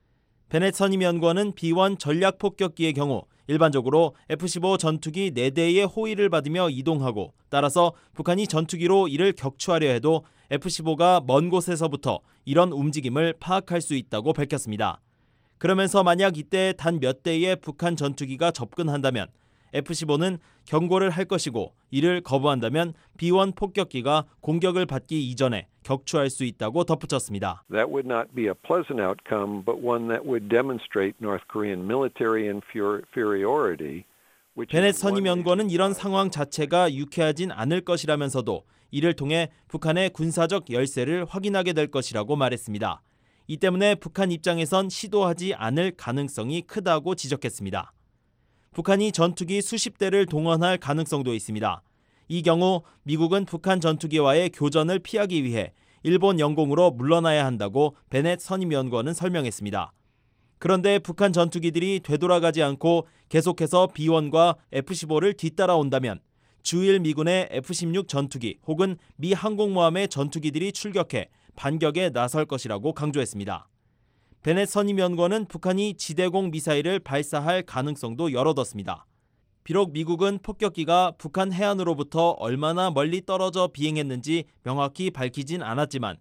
베넷 선임 연구원은 B-1 전략 폭격기의 경우 일반적으로 F-15 전투기 4대의 호위를 받으며 이동하고 따라서 북한이 전투기로 이를 격추하려 해도 F-15가 먼 곳에서부터 이런 움직임을 파악할 수 있다고 밝혔습니다. 그러면서 만약 이때 단 몇 대의 북한 전투기가 접근한다면 F-15는 경고를 할 것이고 이를 거부한다면 B-1 폭격기가 공격을 받기 이전에 격추할 수 있다고 덧붙였습니다. That would not be a pleasant outcome, but one that would demonstrate North Korean military inferiority. 베넷 선임 연구원은 이런 상황 자체가 유쾌하진 않을 것이라면서도 이를 통해 북한의 군사적 열세를 확인하게 될 것이라고 말했습니다. 이 때문에 북한 입장에선 시도하지 않을 가능성이 크다고 지적했습니다. 북한이 전투기 수십 대를 동원할 가능성도 있습니다. 이 경우 미국은 북한 전투기와의 교전을 피하기 위해 일본 영공으로 물러나야 한다고 베넷 선임연구원은 설명했습니다. 그런데 북한 전투기들이 되돌아가지 않고 계속해서 B-1과 F-15를 뒤따라온다면 주일 미군의 F-16 전투기 혹은 미 항공모함의 전투기들이 출격해 반격에 나설 것이라고 강조했습니다. 베넷 선임연구원은 북한이 지대공 미사일을 발사할 가능성도 열어뒀습니다. 비록 미국은 폭격기가 북한 해안으로부터 얼마나 멀리 떨어져 비행했는지 명확히 밝히진 않았지만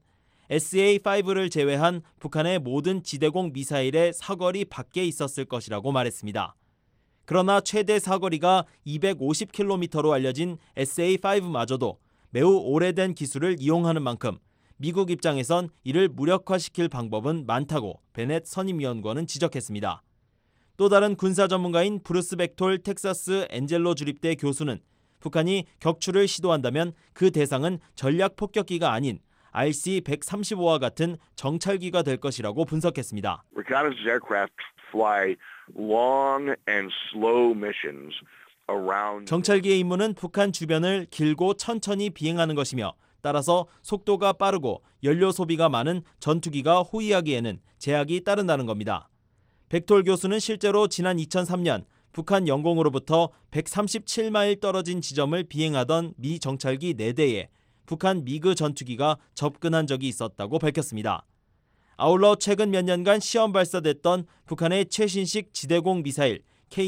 SA-5를 제외한 북한의 모든 지대공 미사일의 사거리 밖에 있었을 것이라고 말했습니다. 그러나 최대 사거리가 250km로 알려진 SA-5마저도 매우 오래된 기술을 이용하는 만큼 미국 입장에선 이를 무력화시킬 방법은 많다고 베넷 선임위원관은 지적했습니다. 또 다른 군사 전문가인 브루스 벡톨 텍사스 엔젤로 주립대 교수는 북한이 격추를 시도한다면 그 대상은 전략 폭격기가 아닌 RC-135와 같은 정찰기가 될 것이라고 분석했습니다. Reconnaissance aircraft fly long and slow missions around. 정찰기의 임무는 북한 주변을 길고 천천히 비행하는 것이며 따라서 속도가 빠르고 연료 소비가 많은 전투기가 호위하기에는 제약이 따른다는 겁니다. 벡톨 교수는 실제로 지난 2003년 북한 영공으로부터 137마일 떨어진 지점을 비행하던 미 정찰기 4대에 북한 미그 전투기가 접근한 적이 있었다고 밝혔습니다. 아울러 최근 몇 년간 시험 발사됐던 북한의 최신식 지대공 미사일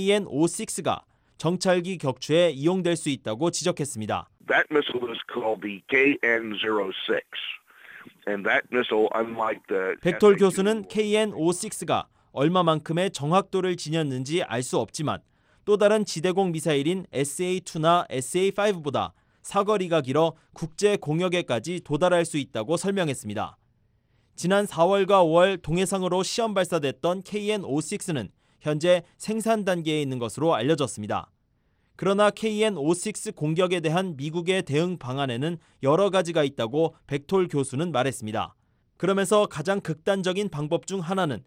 KN-56가 정찰기 격추에 이용될 수 있다고 지적했습니다. That missile is called the KN-06. And that missile, unlike the 벡톨 교수는 KN-56가 얼마만큼의 정확도를 지녔는지 알 수 없지만 또 다른 지대공 미사일인 SA-2나 SA-5보다 사거리가 길어 국제 공역에까지 도달할 수 있다고 설명했습니다. 지난 4월과 5월 동해상으로 시험 발사됐던 KN-56는 현재 생산 단계에 있는 것으로 알려졌습니다. 그러나 KN-56 공격에 대한 미국의 대응 방안에는 여러 가지가 있다고 벡톨 교수는 말했습니다. 그러면서 가장 극단적인 방법 중 하나는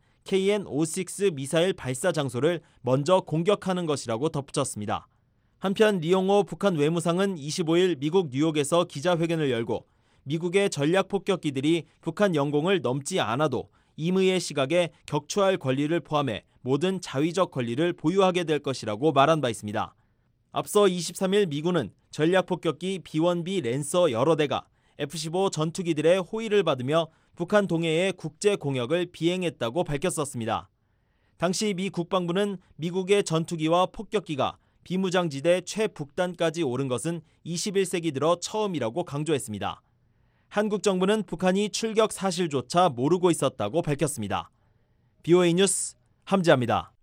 KN-56 미사일 발사 장소를 먼저 공격하는 것이라고 덧붙였습니다. 한편 리용호 북한 외무상은 25일 미국 뉴욕에서 기자회견을 열고 미국의 전략 폭격기들이 북한 영공을 넘지 않아도 임의의 시각에 격추할 권리를 포함해 모든 자위적 권리를 보유하게 될 것이라고 말한 바 있습니다. 앞서 23일 미군은 전략 폭격기 B-1B 랜서 여러 대가 F-15 전투기들의 호의를 받으며 북한 동해의 국제 공역을 비행했다고 밝혔었습니다. 당시 미 국방부는 미국의 전투기와 폭격기가 비무장지대 최북단까지 오른 것은 21세기 들어 처음이라고 강조했습니다. 한국 정부는 북한이 출격 사실조차 모르고 있었다고 밝혔습니다. BOA 뉴스 함지아입니다.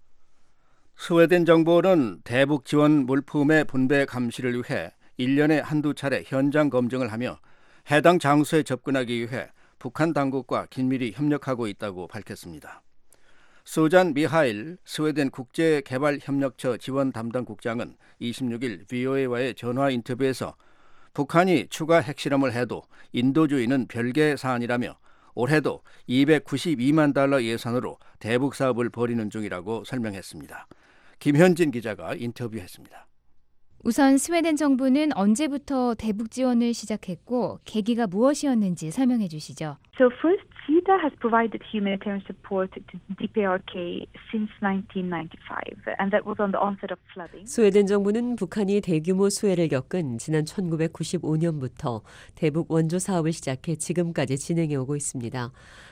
스웨덴 정부는 대북 지원 물품의 분배 감시를 위해 1년에 한두 차례 현장 검증을 하며 해당 장소에 접근하기 위해 북한 당국과 긴밀히 협력하고 있다고 밝혔습니다. 수잔 미하일 스웨덴 국제개발협력처 지원 담당 국장은 26일 VOA와의 전화 인터뷰에서 북한이 추가 핵실험을 해도 인도주의는 별개 사안이라며 올해도 292만 달러 예산으로 대북 사업을 벌이는 중이라고 설명했습니다. 김현진 기자가 인터뷰했습니다. 우선 스웨덴 정부는 언제부터 대북 지원을 시작했고 계기가 무엇이었는지 설명해 주시죠. So first, SIDA has provided humanitarian support to DPRK since 1995, and that was on the onset of flooding. 스웨덴 정부는 북한이 대규모 수해를 겪은 지난 1995년부터 대북 원조 사업을 시작해 지금까지 진행해 오고 있습니다.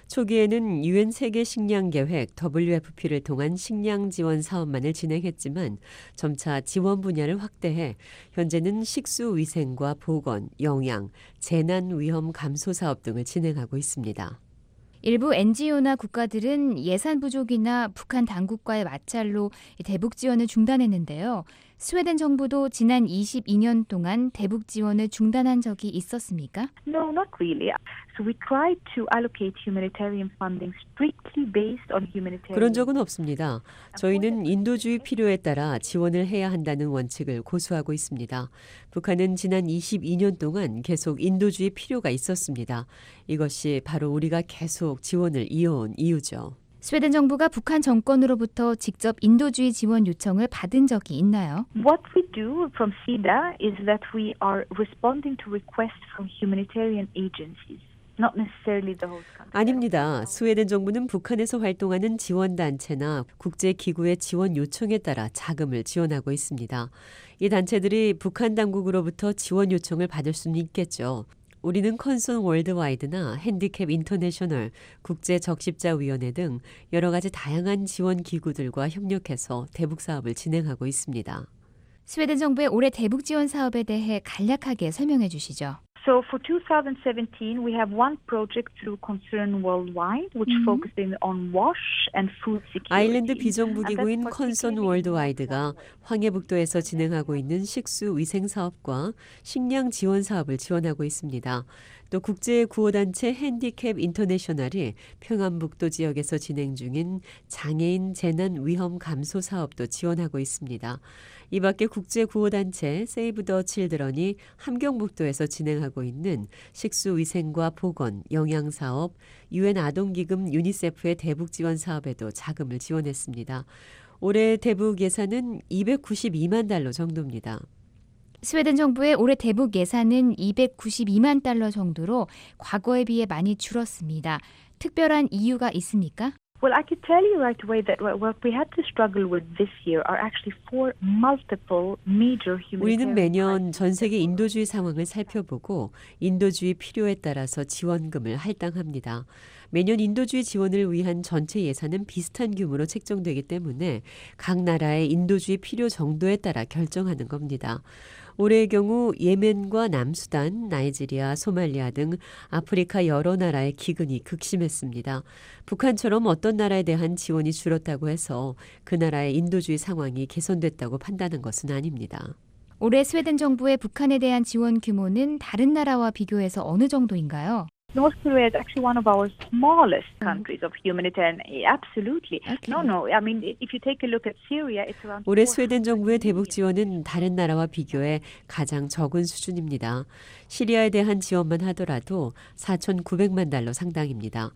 초기에는 유엔 세계 식량 계획 WFP를 통한 식량 지원 사업만을 진행했지만 점차 지원 분야를 확대해 현재는 식수 위생과 보건, 영양, 재난 위험 감소 사업 등을 진행하고 있습니다. 일부 NGO나 국가들은 예산 부족이나 북한 당국과의 마찰로 대북 지원을 중단했는데요. 스웨덴 정부도 지난 22년 동안 대북 지원을 중단한 적이 있었습니까? No, not really. So we tried to allocate humanitarian funding strictly based on humanitarian. 그런 적은 없습니다. 저희는 인도주의 필요에 따라 지원을 해야 한다는 원칙을 고수하고 있습니다. 북한은 지난 22년 동안 계속 인도주의 필요가 있었습니다. 이것이 바로 우리가 계속 지원을 이어온 이유죠. 스웨덴 정부가 북한 정권으로부터 직접 인도주의 지원 요청을 받은 적이 있나요? What we do from SIDA is that we are responding to requests from humanitarian agencies. Not necessarily the host country. 아닙니다. 스웨덴 정부는 북한에서 활동하는 지원단체나 국제기구의 지원 요청에 따라 자금을 지원하고 있습니다. 이 단체들이 북한 당국으로부터 지원 요청을 받을 수는 있겠죠. 우리는 컨선 월드와이드나 핸디캡 인터내셔널, 국제적십자위원회 등 여러 가지 다양한 지원 기구들과 협력해서 대북 사업을 진행하고 있습니다. 스웨덴 정부의 올해 대북 지원 사업에 대해 간략하게 설명해 주시죠. So for 2017, we have one project through Concern Worldwide, which focuses on wash and food security. 아일랜드 비정부기구인 컨선 월드와이드가 황해북도에서 진행하고 있는 식수 위생 사업과 식량 지원 사업을 지원하고 있습니다. 또 국제구호단체 핸디캡 인터내셔널이 평안북도 지역에서 진행 중인 장애인 재난 위험 감소 사업도 지원하고 있습니다. 이 밖에 국제구호단체 세이브 더 칠드런이 함경북도에서 진행하고 있는 식수위생과 보건, 영양사업, 유엔 아동기금 유니세프의 대북 지원 사업에도 자금을 지원했습니다. 올해 대북 예산은 292만 달러 정도입니다. 스웨덴 정부의 올해 대북 예산은 292만 달러 정도로 과거에 비해 많이 줄었습니다. 특별한 이유가 있습니까? Well, I could tell you right away that what we had to struggle with this year are actually four multiple major humanitarian. 우리는 매년 전 세계 인도주의 상황을 살펴보고 인도주의 필요에 따라서 지원금을 할당합니다. 매년 인도주의 지원을 위한 전체 예산은 비슷한 규모로 책정되기 때문에 각 나라의 인도주의 필요 정도에 따라 결정하는 겁니다. 올해의 경우 예멘과 남수단, 나이지리아, 소말리아 등 아프리카 여러 나라의 기근이 극심했습니다. 북한처럼 어떤 나라에 대한 지원이 줄었다고 해서 그 나라의 인도주의 상황이 개선됐다고 판단한 것은 아닙니다. 올해 스웨덴 정부의 북한에 대한 지원 규모는 다른 나라와 비교해서 어느 정도인가요? North Korea is actually one of our smallest countries of humanitarian aid. Absolutely. Okay. No. I mean, if you take a look at Syria, it's around. 올해 스웨덴 정부의 대북 지원은 다른 나라와 비교해 가장 적은 수준입니다. 시리아에 대한 지원만 하더라도 4,900만 달러 상당입니다.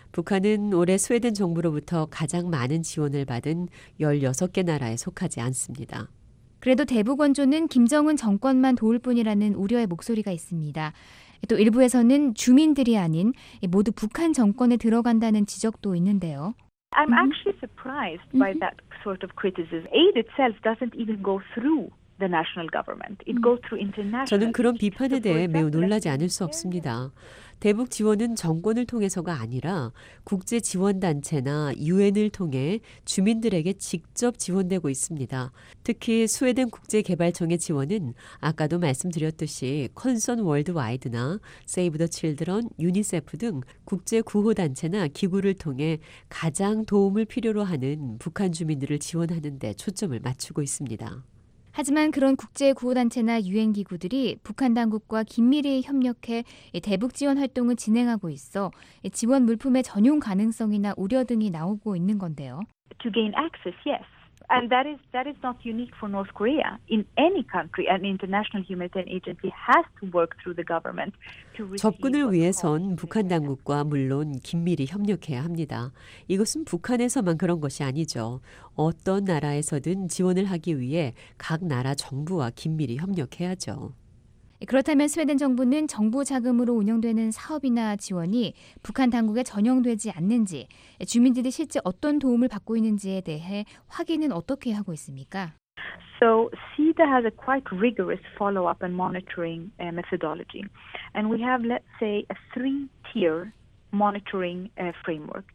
북한은 올해 스웨덴 정부로부터 가장 많은 지원을 받은 16개 나라에 속하지 않습니다. 그래도 대북 원조는 김정은 정권만 도울 뿐이라는 우려의 목소리가 있습니다. 또 일부에서는 주민들이 아닌 모두 북한 정권에 들어간다는 지적도 있는데요. I'm actually surprised by that sort of criticism. Aid itself doesn't even go through the national government. It goes through international. 저는 그런 비판에 대해 매우 놀라지 않을 수 없습니다. 대북 지원은 정권을 통해서가 아니라 국제 지원 단체나 유엔을 통해 주민들에게 직접 지원되고 있습니다. 특히 스웨덴 국제개발청의 지원은 아까도 말씀드렸듯이 컨선 월드와이드나 세이브 더 칠드런, 유니세프 등 국제 구호 단체나 기구를 통해 가장 도움을 필요로 하는 북한 주민들을 지원하는 데 초점을 맞추고 있습니다. 하지만 그런 국제구호단체나 유엔기구들이 북한 당국과 긴밀히 협력해 대북 지원 활동을 진행하고 있어 지원 물품의 전용 가능성이나 우려 등이 나오고 있는 건데요. To gain access, yes. And that is not unique for North Korea. In any country, an international humanitarian agency has to work through the government to receive. 접근을 위해선 북한 당국과 물론 긴밀히 협력해야 합니다. 이것은 북한에서만 그런 것이 아니죠. 어떤 나라에서든 지원을 하기 위해 각 나라 정부와 긴밀히 협력해야죠. 그렇다면 스웨덴 정부는 정부 자금으로 운영되는 사업이나 지원이 북한 당국에 전용되지 않는지, 주민들이 실제 어떤 도움을 받고 있는지에 대해 확인은 어떻게 하고 있습니까? So CEDA has a quite rigorous follow-up and monitoring methodology. And we have, let's say, a three-tier monitoring framework.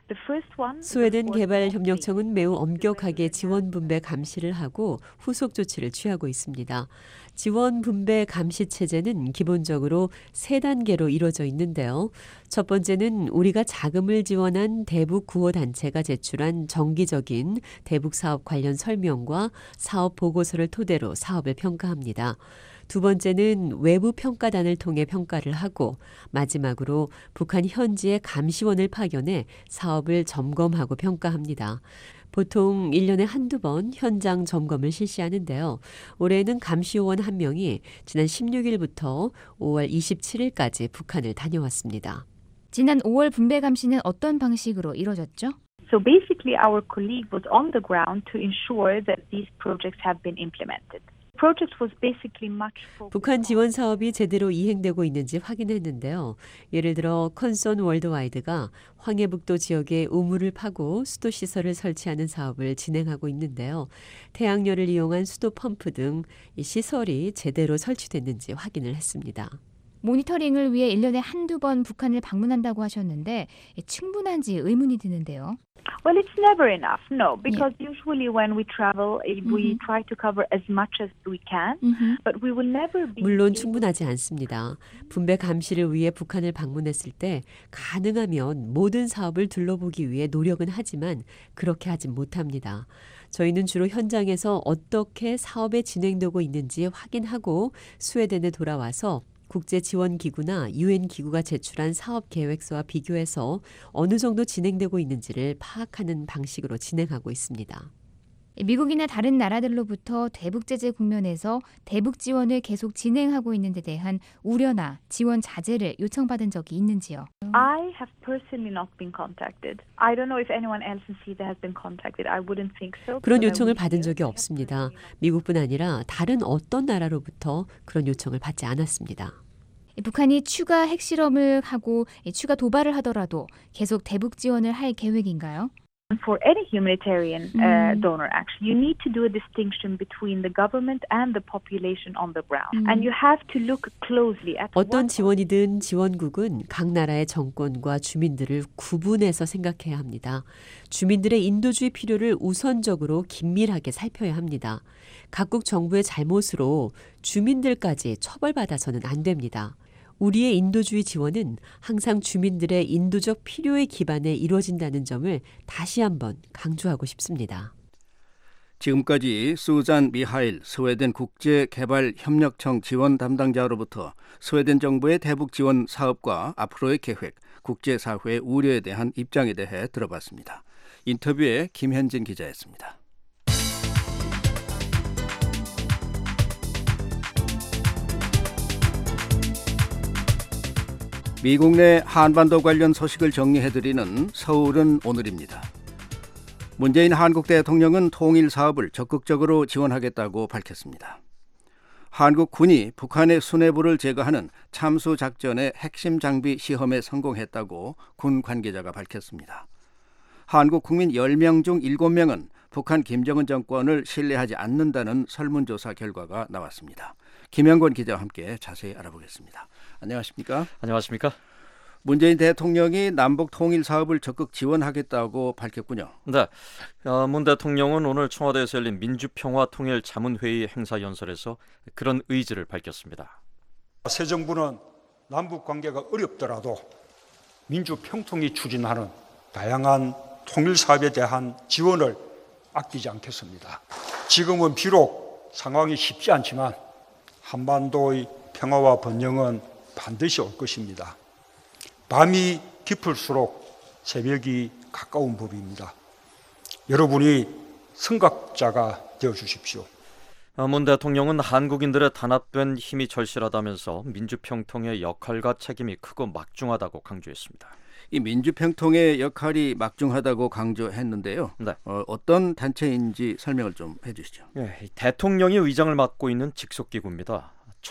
스웨덴 개발협력청은 매우 엄격하게 지원 분배 감시를 하고 후속 조치를 취하고 있습니다. 지원 분배 감시 체제는 기본적으로 3단계로 이루어져 있는데요. 첫 번째는 우리가 자금을 지원한 대북 구호 단체가 제출한 정기적인 대북 사업 관련 설명과 사업 보고서를 토대로 사업을 평가합니다. 두 번째는 외부 평가단을 통해 평가를 하고 마지막으로 북한 현지의 감시원을 파견해 사업을 점검하고 평가합니다. 보통 1년에 한두 번 현장 점검을 실시하는데요. 올해는 감시요원 1명이 지난 16일부터 5월 27일까지 북한을 다녀왔습니다. 지난 5월 분배 감시는 어떤 방식으로 이루어졌죠? So basically our colleague was on the ground to ensure that these projects have been implemented. 북한 지원 사업이 제대로 이행되고 있는지 확인했는데요. 예를 들어 컨선 월드와이드가 황해북도 지역에 우물을 파고 수도 시설을 설치하는 사업을 진행하고 있는데요. 태양열을 이용한 수도 펌프 등 이 시설이 제대로 설치됐는지 확인을 했습니다. 모니터링을 위해 1년에 한두 번 북한을 방문한다고 하셨는데 충분한지 의문이 드는데요. Well, it's never enough, no, because usually when we travel, we try to cover as much as we can, but we will never be. 물론 충분하지 않습니다. 분배 감시를 위해 북한을 방문했을 때 가능하면 모든 사업을 둘러보기 위해 노력은 하지만 그렇게 하진 못합니다. 저희는 주로 현장에서 어떻게 사업이 진행되고 있는지 확인하고 스웨덴에 돌아와서 국제지원기구나 유엔기구가 제출한 사업 계획서와 비교해서 어느 정도 진행되고 있는지를 파악하는 방식으로 진행하고 있습니다. 미국이나 다른 나라들로부터 대북 제재 국면에서 대북 지원을 계속 진행하고 있는 데 대한 우려나 지원 자제를 요청받은 적이 있는지요? I have personally not been contacted. I don't know if anyone else in CEDA has been contacted. I wouldn't think so. 그런 요청을 받은 적이 없습니다. 미국뿐 아니라 다른 어떤 나라로부터 그런 요청을 받지 않았습니다. 북한이 추가 핵실험을 하고 추가 도발을 하더라도 계속 대북 지원을 할 계획인가요? For any humanitarian donor, actually, you need to do a distinction between the government and the population on the ground. And you have to look closely at 어떤 지원이든 지원국은 각 나라의 정권과 주민들을 구분해서 생각해야 합니다. 주민들의 인도주의 필요를 우선적으로 긴밀하게 살펴야 합니다. 각국 정부의 잘못으로 주민들까지 처벌받아서는 안 됩니다. 우리의 인도주의 지원은 항상 주민들의 인도적 필요에 기반해 이루어진다는 점을 다시 한번 강조하고 싶습니다. 지금까지 수잔 미하일 스웨덴 국제개발협력청 지원 담당자로부터 스웨덴 정부의 대북 지원 사업과 앞으로의 계획, 국제사회의 우려에 대한 입장에 대해 들어봤습니다. 인터뷰에 김현진 기자였습니다. 미국 내 한반도 관련 소식을 정리해드리는 서울은 오늘입니다. 문재인 한국 대통령은 통일 사업을 적극적으로 지원하겠다고 밝혔습니다. 한국 군이 북한의 수뇌부를 제거하는 참수 작전의 핵심 장비 시험에 성공했다고 군 관계자가 밝혔습니다. 한국 국민 10명 중 7명은 북한 김정은 정권을 신뢰하지 않는다는 설문조사 결과가 나왔습니다. 김영권 기자와 함께 자세히 알아보겠습니다. 안녕하십니까? 안녕하십니까? 문재인 대통령이 남북 통일 사업을 적극 지원하겠다고 밝혔군요. 네, 문 대통령은 오늘 청와대에서 열린 민주평화통일자문회의 행사 연설에서 그런 의지를 밝혔습니다. 새 정부는 남북 관계가 어렵더라도 민주평통이 추진하는 다양한 통일 사업에 대한 지원을 아끼지 않겠습니다. 지금은 비록 상황이 쉽지 않지만 한반도의 평화와 번영은 반드시 올 것입니다. 밤이 깊을수록 새벽이 가까운 법입니다. 여러분이 선각자가 되어주십시오. 문 대통령은 한국인들의 단합된 힘이 절실하다면서 민주평통의 역할과 책임이 크고 막중하다고 강조했습니다. 이 민주평통의 역할이 막중하다고 강조했는데요. 네. 어떤 단체인지 설명을 좀 해주시죠. 네, 대통령이 의장을 맡고 있는 직속기구입니다.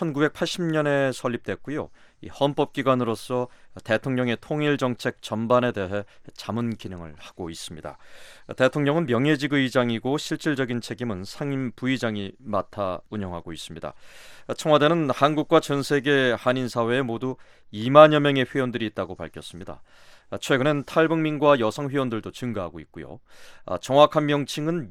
1980년에 설립됐고요. 이 헌법기관으로서 대통령의 통일정책 전반에 대해 자문 기능을 하고 있습니다. 대통령은 명예직 의장이고 실질적인 책임은 상임 부의장이 맡아 운영하고 있습니다. 청와대는 한국과 전 세계 한인사회에 모두 2만여 명의 회원들이 있다고 밝혔습니다. 최근엔 탈북민과 여성 회원들도 증가하고 있고요. 정확한 명칭은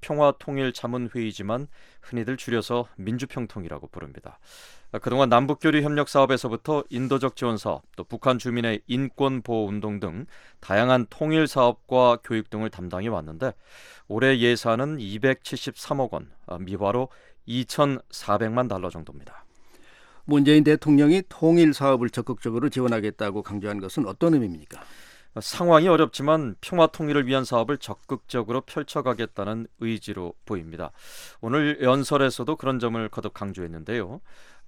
민주평화통일자문회의지만 흔히들 줄여서 민주평통이라고 부릅니다. 그동안 남북교류 협력 사업에서부터 인도적 지원 사업, 또 북한 주민의 인권 보호 운동 등 다양한 통일 사업과 교육 등을 담당해 왔는데 올해 예산은 273억 원, 미화로 2,400만 달러 정도입니다. 문재인 대통령이 통일 사업을 적극적으로 지원하겠다고 강조한 것은 어떤 의미입니까? 상황이 어렵지만 평화 통일을 위한 사업을 적극적으로 펼쳐가겠다는 의지로 보입니다. 오늘 연설에서도 그런 점을 거듭 강조했는데요.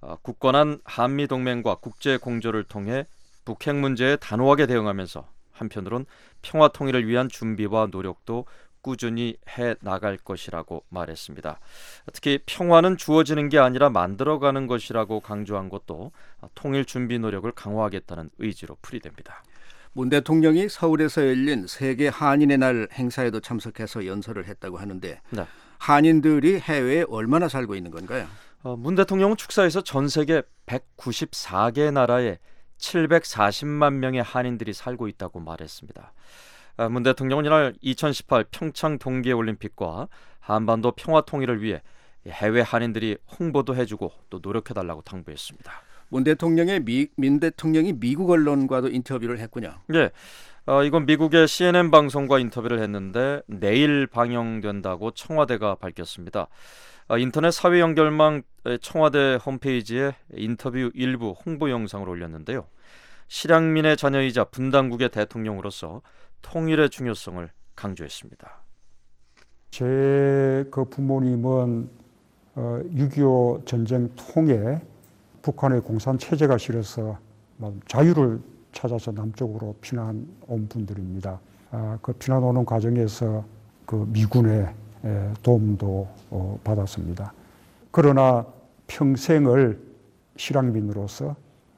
굳건한 한미동맹과 국제공조를 통해 북핵 문제에 단호하게 대응하면서 한편으론 평화 통일을 위한 준비와 노력도 꾸준히 해 나갈 것이라고 말했습니다. 특히 평화는 주어지는 게 아니라 만들어가는 것이라고 강조한 것도 통일 준비 노력을 강화하겠다는 의지로 풀이됩니다. 문 대통령이 서울에서 열린 세계 한인의 날 행사에도 참석해서 연설을 했다고 하는데 네. 한인들이 해외에 얼마나 살고 있는 건가요? 문 대통령은 축사에서 전 세계 194개 나라에 740만 명의 한인들이 살고 있다고 말했습니다. 문 대통령은 이날 2018 평창 동계올림픽과 한반도 평화 통일을 위해 해외 한인들이 홍보도 해주고 또 노력해달라고 당부했습니다. 문 대통령이 미국 언론과도 인터뷰를 했군요. 네, 이건 미국의 CNN 방송과 인터뷰를 했는데 내일 방영된다고 청와대가 밝혔습니다. 인터넷 사회 연결망 청와대 홈페이지에 인터뷰 일부 홍보 영상을 올렸는데요. 실향민의 자녀이자 분당국의 대통령으로서 통일의 중요성을 강조했습니다. 제 그 부모님은 6.25 전쟁 통에 북한의 공산 체제가 싫어서 자유를 찾아서 남쪽으로 피난 온 분들입니다. 그 피난 오는 과정에서 그 미군의 도움도 받았습니다. 그러나 평생을 실향민으로서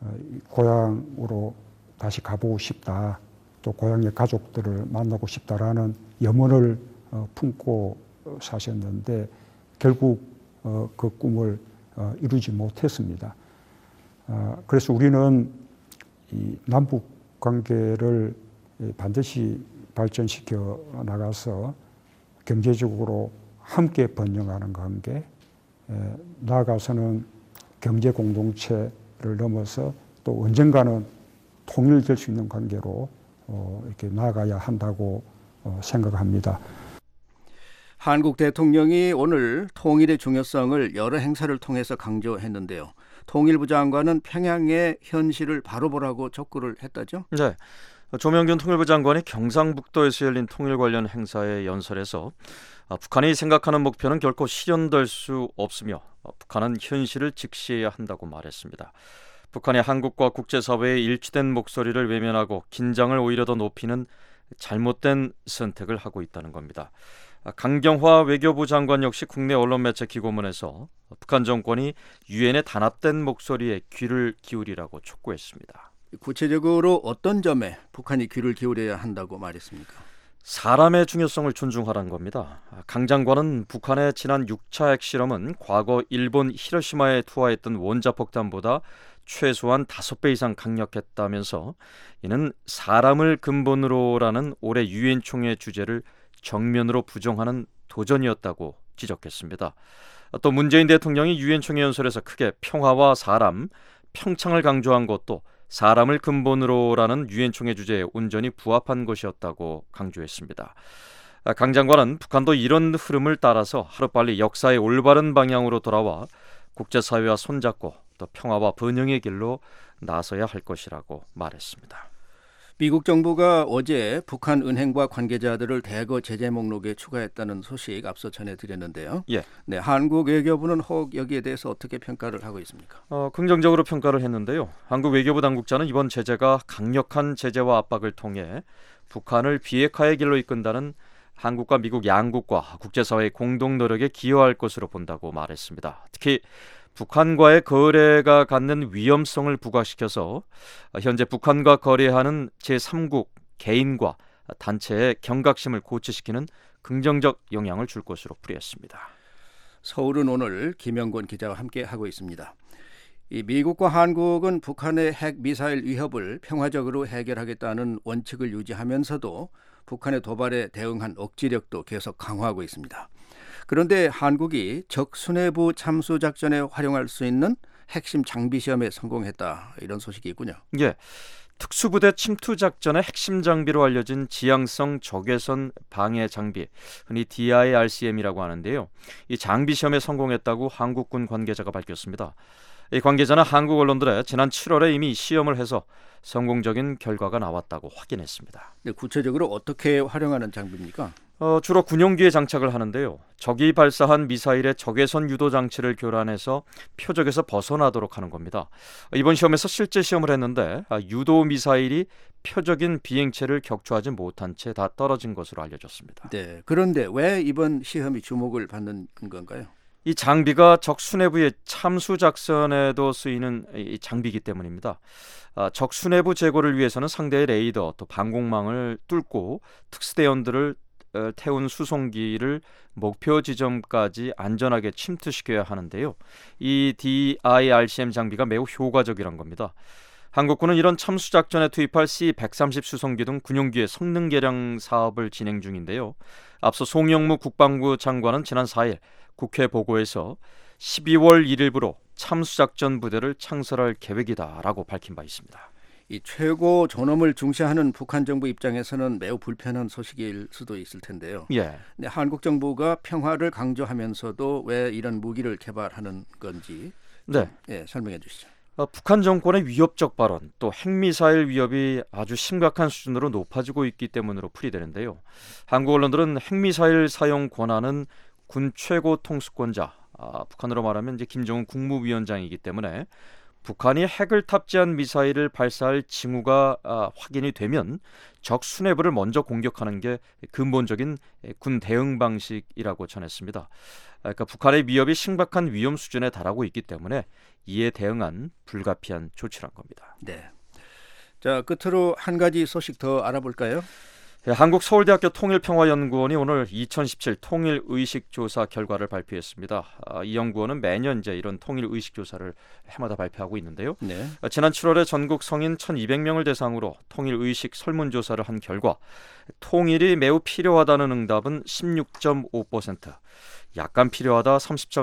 고향으로 다시 가보고 싶다. 또 고향의 가족들을 만나고 싶다라는 염원을 품고 사셨는데 결국 그 꿈을 이루지 못했습니다. 그래서 우리는 이 남북 관계를 반드시 발전시켜 나가서 경제적으로 함께 번영하는 관계, 나아가서는 경제 공동체를 넘어서 또 언젠가는 통일될 수 있는 관계로 이렇게 나아가야 한다고 생각합니다. 한국 대통령이 오늘 통일의 중요성을 여러 행사를 통해서 강조했는데요. 통일부 장관은 평양의 현실을 바로 보라고 촉구를 했다죠? 네. 조명균 통일부 장관이 경상북도에서 열린 통일 관련 행사의 연설에서 북한이 생각하는 목표는 결코 실현될 수 없으며 북한은 현실을 직시해야 한다고 말했습니다. 북한이 한국과 국제사회의 일치된 목소리를 외면하고 긴장을 오히려 더 높이는 잘못된 선택을 하고 있다는 겁니다. 강경화 외교부 장관 역시 국내 언론 매체 기고문에서 북한 정권이 유엔의 단합된 목소리에 귀를 기울이라고 촉구했습니다. 구체적으로 어떤 점에 북한이 귀를 기울여야 한다고 말했습니까? 사람의 중요성을 존중하라는 겁니다. 강 장관은 북한의 지난 6차 핵실험은 과거 일본 히로시마에 투하했던 원자폭탄보다 최소한 5배 이상 강력했다면서 이는 사람을 근본으로라는 올해 유엔 총회 주제를 정면으로 부정하는 도전이었다고 지적했습니다. 또 문재인 대통령이 유엔 총회 연설에서 크게 평화와 사람, 평창을 강조한 것도 사람을 근본으로라는 유엔 총회 주제에 온전히 부합한 것이었다고 강조했습니다. 강 장관은 북한도 이런 흐름을 따라서 하루빨리 역사의 올바른 방향으로 돌아와 국제사회와 손잡고 또 평화와 번영의 길로 나서야 할 것이라고 말했습니다. 미국 정부가 어제 북한 은행과 관계자들을 대거 제재 목록에 추가했다는 소식 앞서 전해드렸는데요. 예. 네, 한국 외교부는 혹 여기에 대해서 어떻게 평가를 하고 있습니까? 긍정적으로 평가를 했는데요. 한국 외교부 당국자는 이번 제재가 강력한 제재와 압박을 통해 북한을 비핵화의 길로 이끈다는 한국과 미국 양국과 국제사회의 공동 노력에 기여할 것으로 본다고 말했습니다. 특히 북한과의 거래가 갖는 위험성을 부각시켜서 현재 북한과 거래하는 제3국 개인과 단체의 경각심을 고취시키는 긍정적 영향을 줄 것으로 풀이했습니다. 서울은 오늘 김영권 기자와 함께 하고 있습니다. 이 미국과 한국은 북한의 핵 미사일 위협을 평화적으로 해결하겠다는 원칙을 유지하면서도 북한의 도발에 대응한 억지력도 계속 강화하고 있습니다. 그런데 한국이 적수뇌부 참수작전에 활용할 수 있는 핵심 장비 시험에 성공했다, 이런 소식이 있군요. 예, 특수부대 침투작전의 핵심 장비로 알려진 지향성 적외선 방해 장비, 흔히 DIRCM이라고 하는데요. 이 장비 시험에 성공했다고 한국군 관계자가 밝혔습니다. 이 관계자는 한국 언론들에 지난 7월에 이미 시험을 해서 성공적인 결과가 나왔다고 확인했습니다. 네, 구체적으로 어떻게 활용하는 장비입니까? 주로 군용기에 장착을 하는데요. 적이 발사한 미사일의 적외선 유도 장치를 교란해서 표적에서 벗어나도록 하는 겁니다. 이번 시험에서 실제 시험을 했는데 유도 미사일이 표적인 비행체를 격추하지 못한 채 다 떨어진 것으로 알려졌습니다. 네, 그런데 왜 이번 시험이 주목을 받는 건가요? 이 장비가 적 수뇌부의 참수 작전에도 쓰이는 이 장비이기 때문입니다. 적 수뇌부 제거를 위해서는 상대의 레이더 또 방공망을 뚫고 특수대원들을 태운 수송기를 목표 지점까지 안전하게 침투시켜야 하는데요. 이 DIRCM 장비가 매우 효과적이란 겁니다. 한국군은 이런 참수작전에 투입할 C-130 수송기 등 군용기의 성능 개량 사업을 진행 중인데요. 앞서 송영무 국방부 장관은 지난 4일 국회 보고에서 12월 1일부로 참수작전 부대를 창설할 계획이다라고 밝힌 바 있습니다. 이 최고 존엄을 중시하는 북한 정부 입장에서는 매우 불편한 소식일 수도 있을 텐데요. 예. 네, 한국 정부가 평화를 강조하면서도 왜 이런 무기를 개발하는 건지 설명해 주시죠. 북한 정권의 위협적 발언 또 핵미사일 위협이 아주 심각한 수준으로 높아지고 있기 때문으로 풀이되는데요. 한국 언론들은 핵미사일 사용 권한은 군 최고 통수권자, 북한으로 말하면 이제 김정은 국무위원장이기 때문에 북한이 핵을 탑재한 미사일을 발사할 징후가 확인이 되면 적 수뇌부를 먼저 공격하는 게 근본적인 군 대응 방식이라고 전했습니다. 그러니까 북한의 위협이 심각한 위험 수준에 달하고 있기 때문에 이에 대응한 불가피한 조치란 겁니다. 네. 자, 끝으로 한 가지 소식 더 알아볼까요? 한국 서울대학교 통일평화연구원이 오늘 2017 통일의식조사 결과를 발표했습니다. 이 연구원은 매년 이제 이런 통일의식조사를 해마다 발표하고 있는데요. 네. 지난 7월에 전국 성인 1,200명을 대상으로 통일의식 설문조사를 한 결과 통일이 매우 필요하다는 응답은 16.5%, 약간 필요하다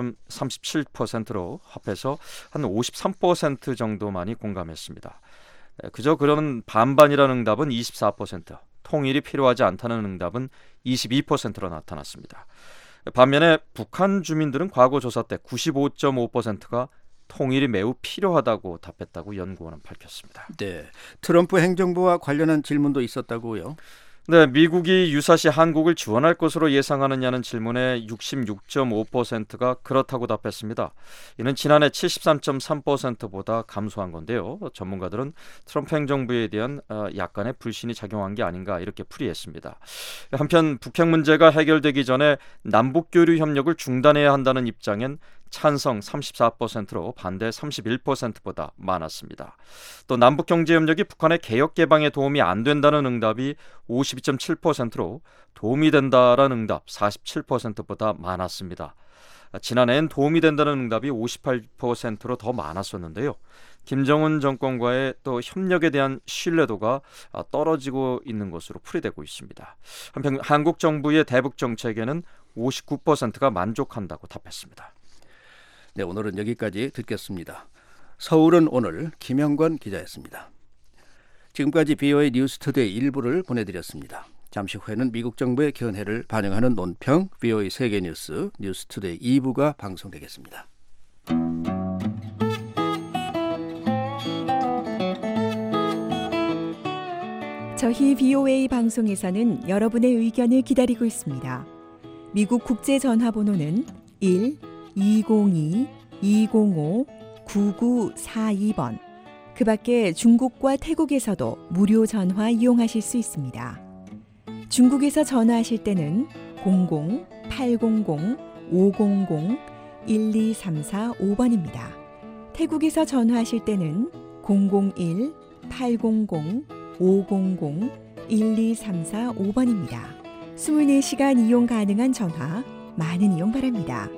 30.37%로 합해서 한 53% 정도만이 공감했습니다. 그저 그런 반반이라는 응답은 24%, 통일이 필요하지 않다는 응답은 22%로 나타났습니다. 반면에 북한 주민들은 과거 조사 때 95.5%가 통일이 매우 필요하다고 답했다고 연구원은 밝혔습니다. 네, 트럼프 행정부와 관련한 질문도 있었다고요? 네, 미국이 유사시 한국을 지원할 것으로 예상하느냐는 질문에 66.5%가 그렇다고 답했습니다. 이는 지난해 73.3%보다 감소한 건데요. 전문가들은 트럼프 행정부에 대한 약간의 불신이 작용한 게 아닌가 이렇게 풀이했습니다. 한편 북핵 문제가 해결되기 전에 남북교류 협력을 중단해야 한다는 입장엔 찬성 34%로 반대 31%보다 많았습니다. 또 남북경제협력이 북한의 개혁 개방에 도움이 안 된다는 응답이 52.7%로 도움이 된다라는 응답 47%보다 많았습니다. 지난해엔 도움이 된다는 응답이 58%로 더 많았었는데요. 김정은 정권과의 또 협력에 대한 신뢰도가 떨어지고 있는 것으로 풀이되고 있습니다. 한편 한국 정부의 대북 정책에는 59%가 만족한다고 답했습니다. 네, 오늘은 여기까지 듣겠습니다. 서울은 오늘 김영관 기자였습니다. 지금까지 VOA 뉴스투데이 1부를 보내드렸습니다. 잠시 후에는 미국 정부의 견해를 반영하는 논평 VOA 세계뉴스 뉴스투데이 2부가 방송되겠습니다. 저희 VOA 방송에서는 여러분의 의견을 기다리고 있습니다. 미국 국제전화번호는 1-202-205-9942번. 그 밖에 중국과 태국에서도 무료 전화 이용하실 수 있습니다. 중국에서 전화하실 때는 00-800-500-12345번입니다. 태국에서 전화하실 때는 001-800-500-12345번입니다. 24시간 이용 가능한 전화, 많은 이용 바랍니다.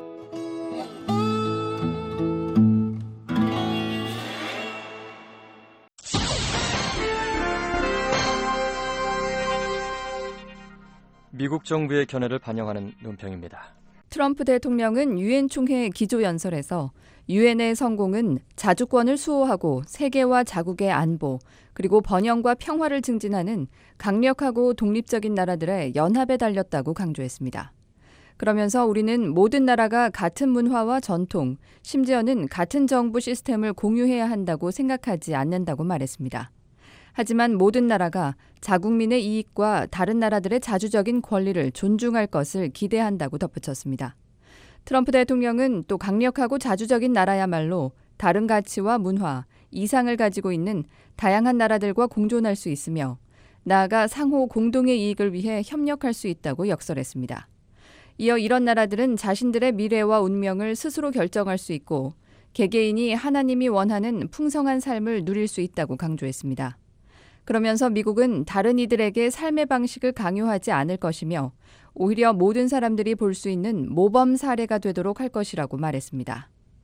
미국 정부의 견해를 반영하는 논평입니다. 트럼프 대통령은 유엔 총회 기조연설에서 유엔의 성공은 자주권을 수호하고 세계와 자국의 안보, 그리고 번영과 평화를 증진하는 강력하고 독립적인 나라들의 연합에 달렸다고 강조했습니다. 그러면서 우리는 모든 나라가 같은 문화와 전통, 심지어는 같은 정부 시스템을 공유해야 한다고 생각하지 않는다고 말했습니다. 하지만 모든 나라가 자국민의 이익과 다른 나라들의 자주적인 권리를 존중할 것을 기대한다고 덧붙였습니다. 트럼프 대통령은 또 강력하고 자주적인 나라야말로 다른 가치와 문화, 이상을 가지고 있는 다양한 나라들과 공존할 수 있으며 나아가 상호 공동의 이익을 위해 협력할 수 있다고 역설했습니다. 이어 이런 나라들은 자신들의 미래와 운명을 스스로 결정할 수 있고 개개인이 하나님이 원하는 풍성한 삶을 누릴 수 있다고 강조했습니다. 그러면서 미국은 다른 이들에게 삶의 방식을 강요하지 않을 것이며 오히려 모든 사람들이 볼 수 있는 모범 사례가 되도록 할 것이라고 말했습니다.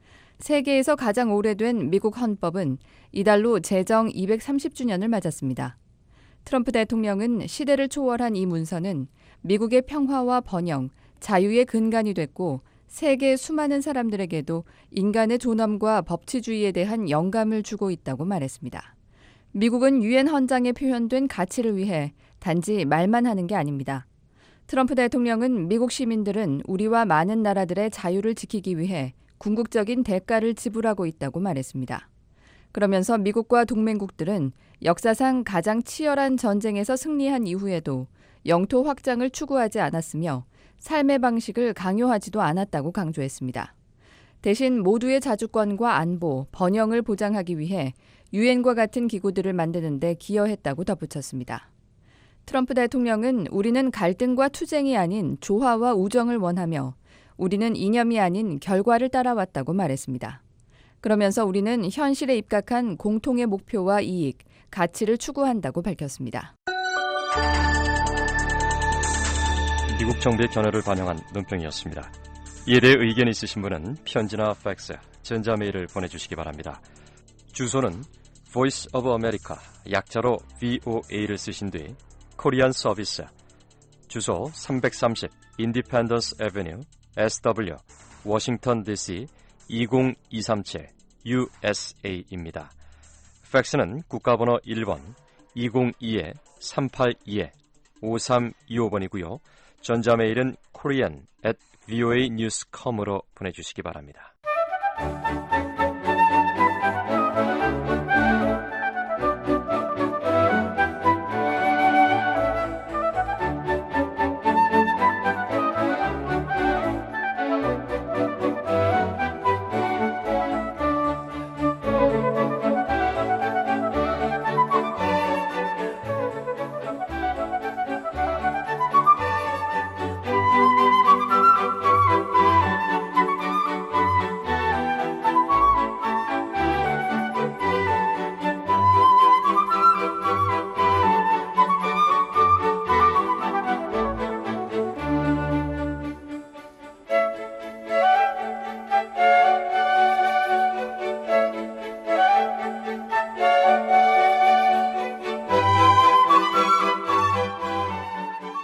세계에서 가장 오래된 미국 헌법은 이달로 제정 230주년을 맞았습니다. 트럼프 대통령은 시대를 초월한 이 문서는 미국의 평화와 번영, 자유의 근간이 됐고 세계 수많은 사람들에게도 인간의 존엄과 법치주의에 대한 영감을 주고 있다고 말했습니다. 미국은 유엔 헌장에 표현된 가치를 위해 단지 말만 하는 게 아닙니다. 트럼프 대통령은 미국 시민들은 우리와 많은 나라들의 자유를 지키기 위해 궁극적인 대가를 지불하고 있다고 말했습니다. 그러면서 미국과 동맹국들은 역사상 가장 치열한 전쟁에서 승리한 이후에도 영토 확장을 추구하지 않았으며 삶의 방식을 강요하지도 않았다고 강조했습니다. 대신 모두의 자주권과 안보, 번영을 보장하기 위해 유엔과 같은 기구들을 만드는 데 기여했다고 덧붙였습니다. 트럼프 대통령은 우리는 갈등과 투쟁이 아닌 조화와 우정을 원하며 우리는 이념이 아닌 결과를 따라왔다고 말했습니다. 그러면서 우리는 현실에 입각한 공통의 목표와 이익, 가치를 추구한다고 밝혔습니다. 미국 정부의 견해를 반영한 논평이었습니다. 이에 대해 의견이 있으신 분은 편지나 팩스, 전자메일을 보내주시기 바랍니다. 주소는 Voice of America, 약자로 VOA를 쓰신 뒤 코리안 서비스, 주소 330 Independence Avenue, SW, 워싱턴 DC 20237 USA입니다. 팩스는 국가번호 1번 202-382-5325번이고요. 전자메일은 korean@voanews.com으로 보내주시기 바랍니다.